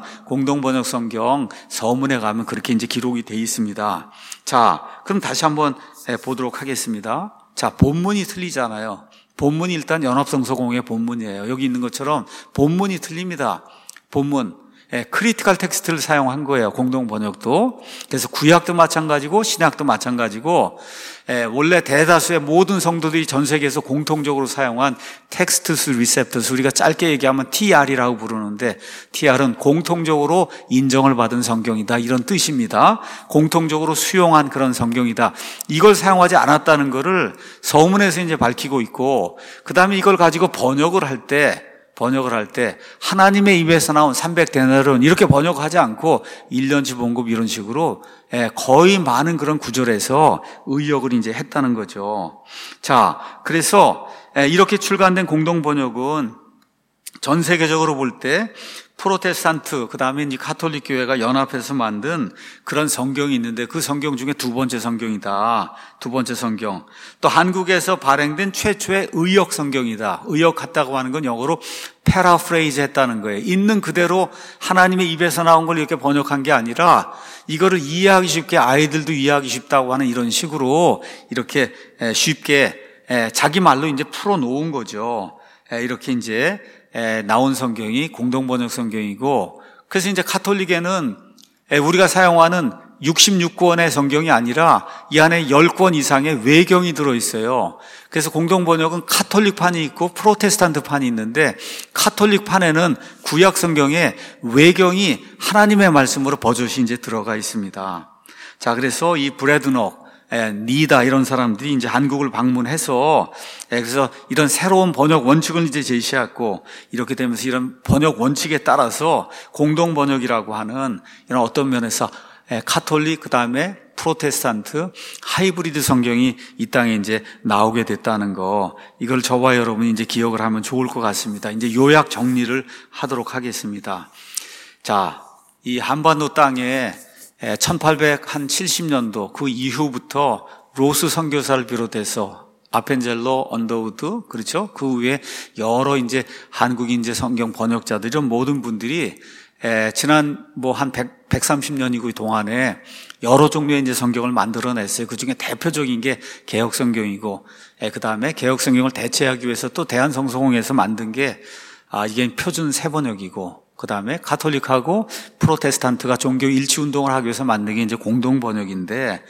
S1: 공동번역성경 서문에 가면 그렇게 이제 기록이 되어 있습니다. 자, 그럼 다시 한번 보도록 하겠습니다. 자, 본문이 틀리잖아요. 본문이 일단 연합성서공회 본문이에요. 여기 있는 것처럼 본문이 틀립니다. 본문. 예, 크리티컬 텍스트를 사용한 거예요. 공동 번역도. 그래서 구약도 마찬가지고 신약도 마찬가지고 예, 원래 대다수의 모든 성도들이 전 세계에서 공통적으로 사용한 텍스트스 리셉터스, 우리가 짧게 얘기하면 티알이라고 부르는데 티알은 공통적으로 인정을 받은 성경이다, 이런 뜻입니다. 공통적으로 수용한 그런 성경이다. 이걸 사용하지 않았다는 거를 서문에서 이제 밝히고 있고, 그 다음에 이걸 가지고 번역을 할 때 번역을 할 때 하나님의 입에서 나온 삼백 데나리온 이렇게 번역하지 않고 일 년치 봉급 이런 식으로 거의 많은 그런 구절에서 의역을 이제 했다는 거죠. 자, 그래서 이렇게 출간된 공동 번역은 전 세계적으로 볼 때 프로테스탄트, 그 다음에 이제 가톨릭 교회가 연합해서 만든 그런 성경이 있는데 그 성경 중에 두 번째 성경이다. 두 번째 성경. 또 한국에서 발행된 최초의 의역 성경이다. 의역했다고 하는 건 영어로 패러프레이즈 했다는 거예요. 있는 그대로 하나님의 입에서 나온 걸 이렇게 번역한 게 아니라 이거를 이해하기 쉽게, 아이들도 이해하기 쉽다고 하는 이런 식으로 이렇게 쉽게 자기 말로 이제 풀어놓은 거죠. 이렇게 이제 나온 성경이 공동번역 성경이고, 그래서 이제 가톨릭에는 우리가 사용하는 육십육 권의 성경이 아니라 이 안에 십 권 이상의 외경이 들어있어요. 그래서 공동번역은 가톨릭판이 있고 프로테스탄트판이 있는데 가톨릭판에는 구약 성경에 외경이 하나님의 말씀으로 버젓이 이제 들어가 있습니다. 자, 그래서 이 브래드녹, 니다 이런 사람들이 이제 한국을 방문해서 그래서 이런 새로운 번역 원칙을 이제 제시했고, 이렇게 되면서 이런 번역 원칙에 따라서 공동 번역이라고 하는 이런 어떤 면에서 카톨릭, 그 다음에 프로테스탄트, 하이브리드 성경이 이 땅에 이제 나오게 됐다는 거, 이걸 저와 여러분이 이제 기억을 하면 좋을 것 같습니다. 이제 요약 정리를 하도록 하겠습니다. 자, 이 한반도 땅에 천팔백칠십 년도 그 이후부터 로스 선교사를 비롯해서 아펜젤로, 언더우드, 그렇죠? 그 외에 여러 이제 한국인 이제 성경 번역자들, 이런 모든 분들이 에, 지난 뭐 한 백삼십 년이고 동안에 여러 종류의 이제 성경을 만들어냈어요. 그 중에 대표적인 게 개혁 성경이고, 그 다음에 개혁 성경을 대체하기 위해서 또 대한성서공회에서 만든 게 아, 이게 표준 세번역이고, 그 다음에 가톨릭하고 프로테스탄트가 종교 일치 운동을 하기 위해서 만든 게 이제 공동 번역인데,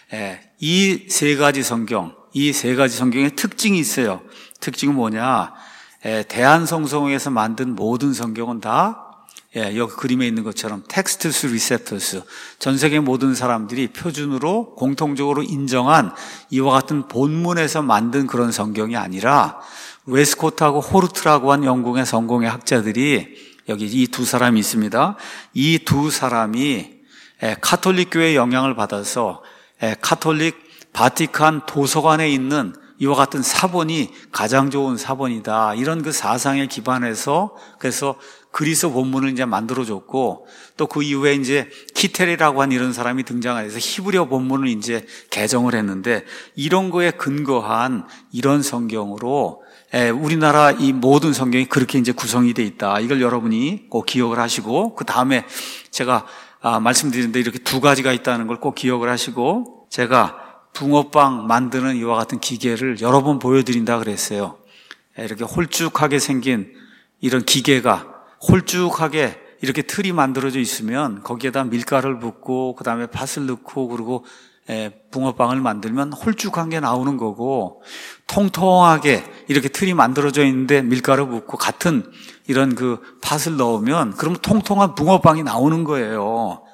S1: 이 세 가지 성경, 이 세 가지 성경의 특징이 있어요. 특징은 뭐냐? 대한성서공회에서 만든 모든 성경은 다 예, 여기 그림에 있는 것처럼 텍스트스 리셉터스, 전 세계 모든 사람들이 표준으로 공통적으로 인정한 이와 같은 본문에서 만든 그런 성경이 아니라 웨스코트하고 호르트라고 한 영국의 성공의 학자들이, 여기 이 두 사람이 있습니다. 이 두 사람이 가톨릭 교회의 영향을 받아서 가톨릭 바티칸 도서관에 있는 이와 같은 사본이 가장 좋은 사본이다, 이런 그 사상에 기반해서 그래서 그리스 본문을 이제 만들어줬고, 또 그 이후에 이제 키텔이라고 한 이런 사람이 등장해서 히브리어 본문을 이제 개정을 했는데, 이런 거에 근거한 이런 성경으로 우리나라 이 모든 성경이 그렇게 이제 구성이 돼 있다. 이걸 여러분이 꼭 기억을 하시고, 그 다음에 제가 말씀드리는데 이렇게 두 가지가 있다는 걸 꼭 기억을 하시고, 제가 붕어빵 만드는 이와 같은 기계를 여러 번 보여드린다 그랬어요. 이렇게 홀쭉하게 생긴 이런 기계가 홀쭉하게 이렇게 틀이 만들어져 있으면 거기에다 밀가루를 붓고 그 다음에 팥을 넣고 그리고 붕어빵을 만들면 홀쭉한 게 나오는 거고, 통통하게 이렇게 틀이 만들어져 있는데 밀가루 붓고 같은 이런 그 팥을 넣으면 그러면 통통한 붕어빵이 나오는 거예요.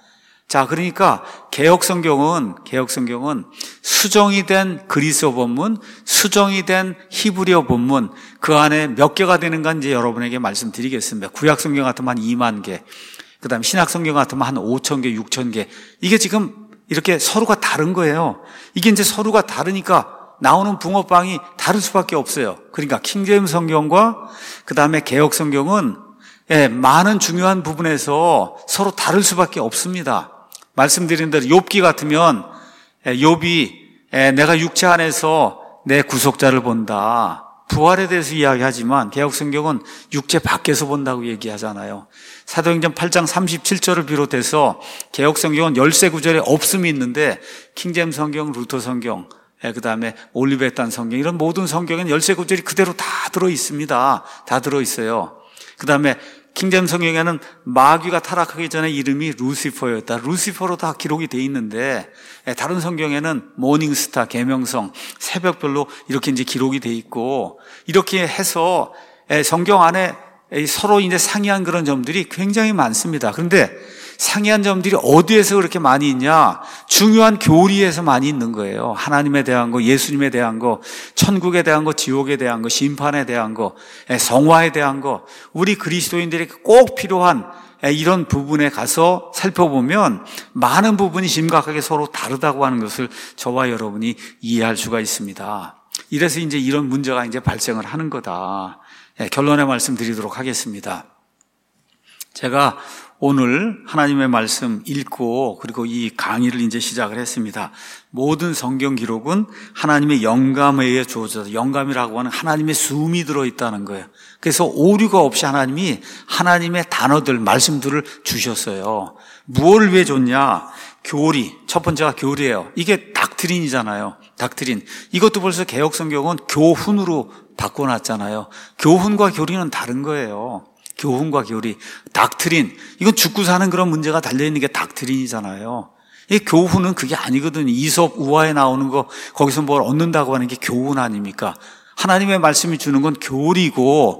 S1: 자, 그러니까 개혁 성경은 개혁 성경은 수정이 된 그리스어 본문, 수정이 된 히브리어 본문, 그 안에 몇 개가 되는가 이제 여러분에게 말씀드리겠습니다. 구약 성경 같으면 한 이만 개, 그다음에 신약 성경 같으면 한 오천 개, 육천 개. 이게 지금 이렇게 서로가 다른 거예요. 이게 이제 서로가 다르니까 나오는 붕어빵이 다를 수밖에 없어요. 그러니까 킹제임스 성경과 그다음에 개혁 성경은 예, 많은 중요한 부분에서 서로 다를 수밖에 없습니다. 말씀드린 대로 욥기 같으면 욥이 내가 육체 안에서 내 구속자를 본다. 부활에 대해서 이야기하지만 개혁 성경은 육체 밖에서 본다고 얘기하잖아요. 사도행전 팔 장 삼십칠 절을 비롯해서 개혁 성경은 열세 구절에 없음이 있는데 킹제임스 성경, 루터 성경, 그다음에 올리베탄 성경 이런 모든 성경에는 열세 구절이 그대로 다 들어 있습니다. 다 들어 있어요. 그다음에 킹제임스 성경에는 마귀가 타락하기 전에 이름이 루시퍼였다. 루시퍼로 다 기록이 돼 있는데 다른 성경에는 모닝스타, 계명성, 새벽별로 이렇게 이제 기록이 돼 있고 이렇게 해서 성경 안에 서로 이제 상이한 그런 점들이 굉장히 많습니다. 그런데 상이한 점들이 어디에서 그렇게 많이 있냐? 중요한 교리에서 많이 있는 거예요. 하나님에 대한 거, 예수님에 대한 거, 천국에 대한 거, 지옥에 대한 거, 심판에 대한 거, 성화에 대한 거, 우리 그리스도인들에게 꼭 필요한 이런 부분에 가서 살펴보면 많은 부분이 심각하게 서로 다르다고 하는 것을 저와 여러분이 이해할 수가 있습니다. 이래서 이제 이런 문제가 이제 발생을 하는 거다. 결론의 말씀 드리도록 하겠습니다. 제가 오늘 하나님의 말씀 읽고 그리고 이 강의를 이제 시작을 했습니다. 모든 성경 기록은 하나님의 영감에 의해 주어져서 영감이라고 하는 하나님의 숨이 들어있다는 거예요. 그래서 오류가 없이 하나님이 하나님의 단어들, 말씀들을 주셨어요. 무엇을 위해 줬냐? 교리. 첫 번째가 교리예요. 이게 닥트린이잖아요. 닥트린. 이것도 벌써 개혁 성경은 교훈으로 바꿔놨잖아요. 교훈과 교리는 다른 거예요. 교훈과 교리, 닥트린. 이건 죽고 사는 그런 문제가 달려있는 게 닥트린이잖아요. 이 교훈은 그게 아니거든요. 이솝 우화에 나오는 거, 거기서 뭘 얻는다고 하는 게 교훈 아닙니까? 하나님의 말씀이 주는 건 교리고,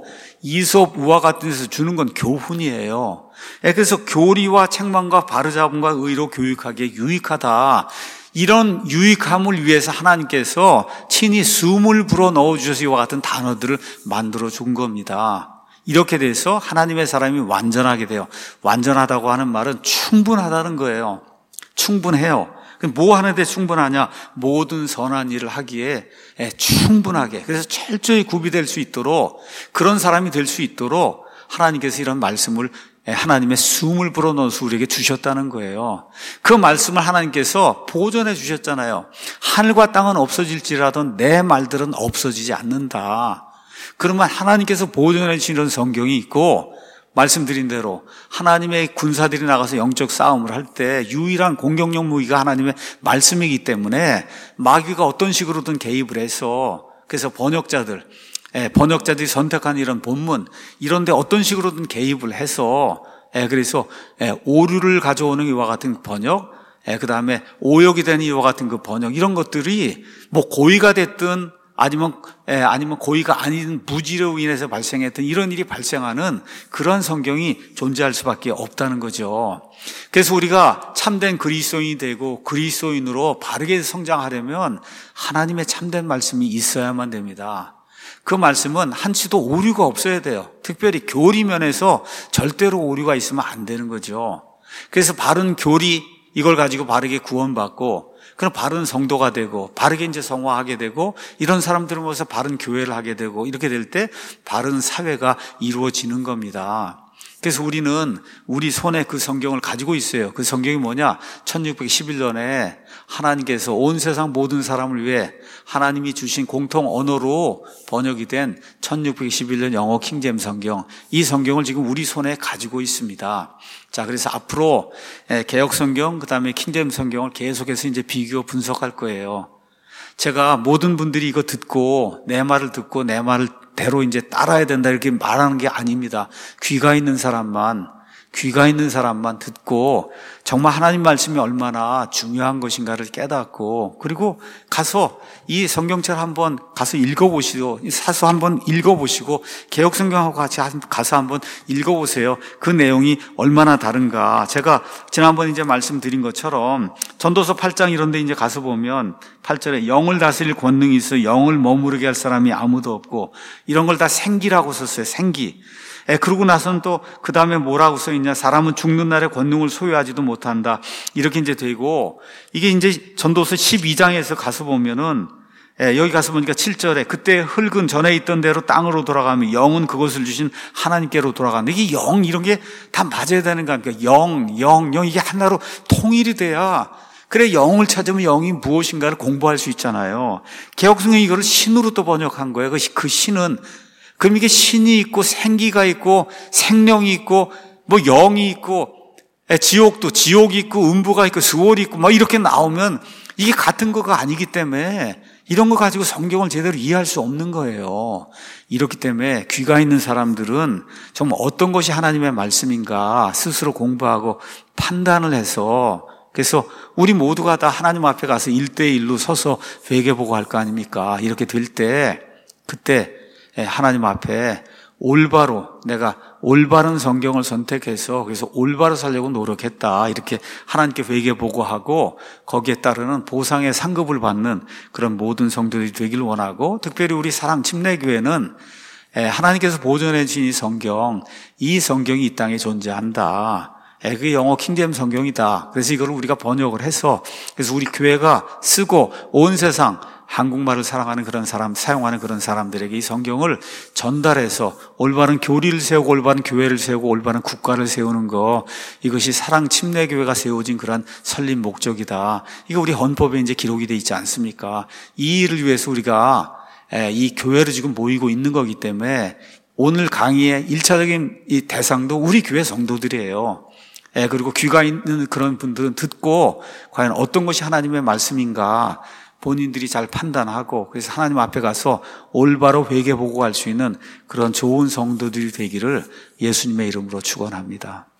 S1: 이솝 우화 같은 데서 주는 건 교훈이에요. 그래서 교리와 책망과 바르잡음과 의로 교육하기에 유익하다. 이런 유익함을 위해서 하나님께서 친히 숨을 불어 넣어주셔서 이와 같은 단어들을 만들어 준 겁니다. 이렇게 돼서 하나님의 사람이 완전하게 돼요. 완전하다고 하는 말은 충분하다는 거예요. 충분해요. 뭐 하는데 충분하냐? 모든 선한 일을 하기에 충분하게. 그래서 철저히 구비될 수 있도록 그런 사람이 될 수 있도록 하나님께서 이런 말씀을 하나님의 숨을 불어넣어서 우리에게 주셨다는 거예요. 그 말씀을 하나님께서 보존해 주셨잖아요. 하늘과 땅은 없어질지라도 내 말들은 없어지지 않는다. 그러면 하나님께서 보존해 주시는 성경이 있고 말씀드린 대로 하나님의 군사들이 나가서 영적 싸움을 할 때 유일한 공격력 무기가 하나님의 말씀이기 때문에 마귀가 어떤 식으로든 개입을 해서 그래서 번역자들 번역자들이 선택한 이런 본문 이런 데 어떤 식으로든 개입을 해서 그래서 오류를 가져오는 이와 같은 번역 그 다음에 오역이 되는 이와 같은 그 번역 이런 것들이 뭐 고의가 됐든 아니면, 예, 아니면 고의가 아닌 무지로 인해서 발생했던 이런 일이 발생하는 그런 성경이 존재할 수밖에 없다는 거죠. 그래서 우리가 참된 그리스도인이 되고 그리스도인으로 바르게 성장하려면 하나님의 참된 말씀이 있어야만 됩니다. 그 말씀은 한치도 오류가 없어야 돼요. 특별히 교리 면에서 절대로 오류가 있으면 안 되는 거죠. 그래서 바른 교리, 이걸 가지고 바르게 구원받고 그럼 바른 성도가 되고 바르게 이제 성화하게 되고 이런 사람들을 모아서 바른 교회를 하게 되고 이렇게 될 때 바른 사회가 이루어지는 겁니다. 그래서 우리는 우리 손에 그 성경을 가지고 있어요. 그 성경이 뭐냐? 천육백십일 년에 하나님께서 온 세상 모든 사람을 위해 하나님이 주신 공통 언어로 번역이 된 천육백십일 년 영어 킹제임스 성경. 이 성경을 지금 우리 손에 가지고 있습니다. 자, 그래서 앞으로 개혁 성경, 그 다음에 킹제임스 성경을 계속해서 이제 비교 분석할 거예요. 제가 모든 분들이 이거 듣고 내 말을 듣고 내 말을 대로 이제 따라야 된다 이렇게 말하는 게 아닙니다. 귀가 있는 사람만 귀가 있는 사람만 듣고 정말 하나님 말씀이 얼마나 중요한 것인가를 깨닫고, 그리고 가서 이 성경책을 한번 가서 읽어보시고, 사서 한번 읽어보시고, 개혁성경하고 같이 가서 한번 읽어보세요. 그 내용이 얼마나 다른가. 제가 지난번 이제 말씀드린 것처럼 전도서 팔 장 이런 데 이제 가서 보면 팔 절에 영을 다스릴 권능이 있어 영을 머무르게 할 사람이 아무도 없고, 이런 걸 다 생기라고 썼어요. 생기. 예, 그러고 나서는 또 그 다음에 뭐라고 써있냐? 사람은 죽는 날에 권능을 소유하지도 못한다. 이렇게 이제 되고, 이게 이제 전도서 십이 장에서 가서 보면은, 예, 여기 가서 보니까 칠 절에 그때 흙은 전에 있던 대로 땅으로 돌아가며 영은 그것을 주신 하나님께로 돌아간다. 이게 영 이런 게 다 맞아야 되는 거니까 영, 영, 영 이게 하나로 통일이 돼야, 그래 영을 찾으면 영이 무엇인가를 공부할 수 있잖아요. 개혁성경이 이거를 신으로 또 번역한 거예요. 그 신은, 그럼 이게 신이 있고 생기가 있고 생명이 있고 뭐 영이 있고 지옥도 지옥이 있고 음부가 있고 수월이 있고 막 이렇게 나오면 이게 같은 거가 아니기 때문에 이런 거 가지고 성경을 제대로 이해할 수 없는 거예요. 이렇기 때문에 귀가 있는 사람들은 정말 어떤 것이 하나님의 말씀인가 스스로 공부하고 판단을 해서, 그래서 우리 모두가 다 하나님 앞에 가서 일대일로 서서 회개보고 할 거 아닙니까? 이렇게 될 때 그때 하나님 앞에 올바로 내가 올바른 성경을 선택해서 그래서 올바로 살려고 노력했다, 이렇게 하나님께 회개 보고하고 거기에 따르는 보상의 상급을 받는 그런 모든 성도들이 되길 원하고, 특별히 우리 사랑 침례교회는 하나님께서 보존해 주신 이 성경, 이 성경이 이 땅에 존재한다. 그게 영어 킹제임 성경이다. 그래서 이걸 우리가 번역을 해서, 그래서 우리 교회가 쓰고 온 세상 한국말을 사랑하는 그런 사람, 사용하는 그런 사람들에게 이 성경을 전달해서 올바른 교리를 세우고 올바른 교회를 세우고 올바른 국가를 세우는 거, 이것이 사랑 침례교회가 세워진 그런 설립 목적이다. 이거 우리 헌법에 이제 기록이 돼 있지 않습니까? 이 일을 위해서 우리가 이 교회를 지금 모이고 있는 거기 때문에 오늘 강의의 일차적인 이 대상도 우리 교회 성도들이에요. 예, 그리고 귀가 있는 그런 분들은 듣고 과연 어떤 것이 하나님의 말씀인가 본인들이 잘 판단하고, 그래서 하나님 앞에 가서 올바로 회개 보고 갈 수 있는 그런 좋은 성도들이 되기를 예수님의 이름으로 축원합니다.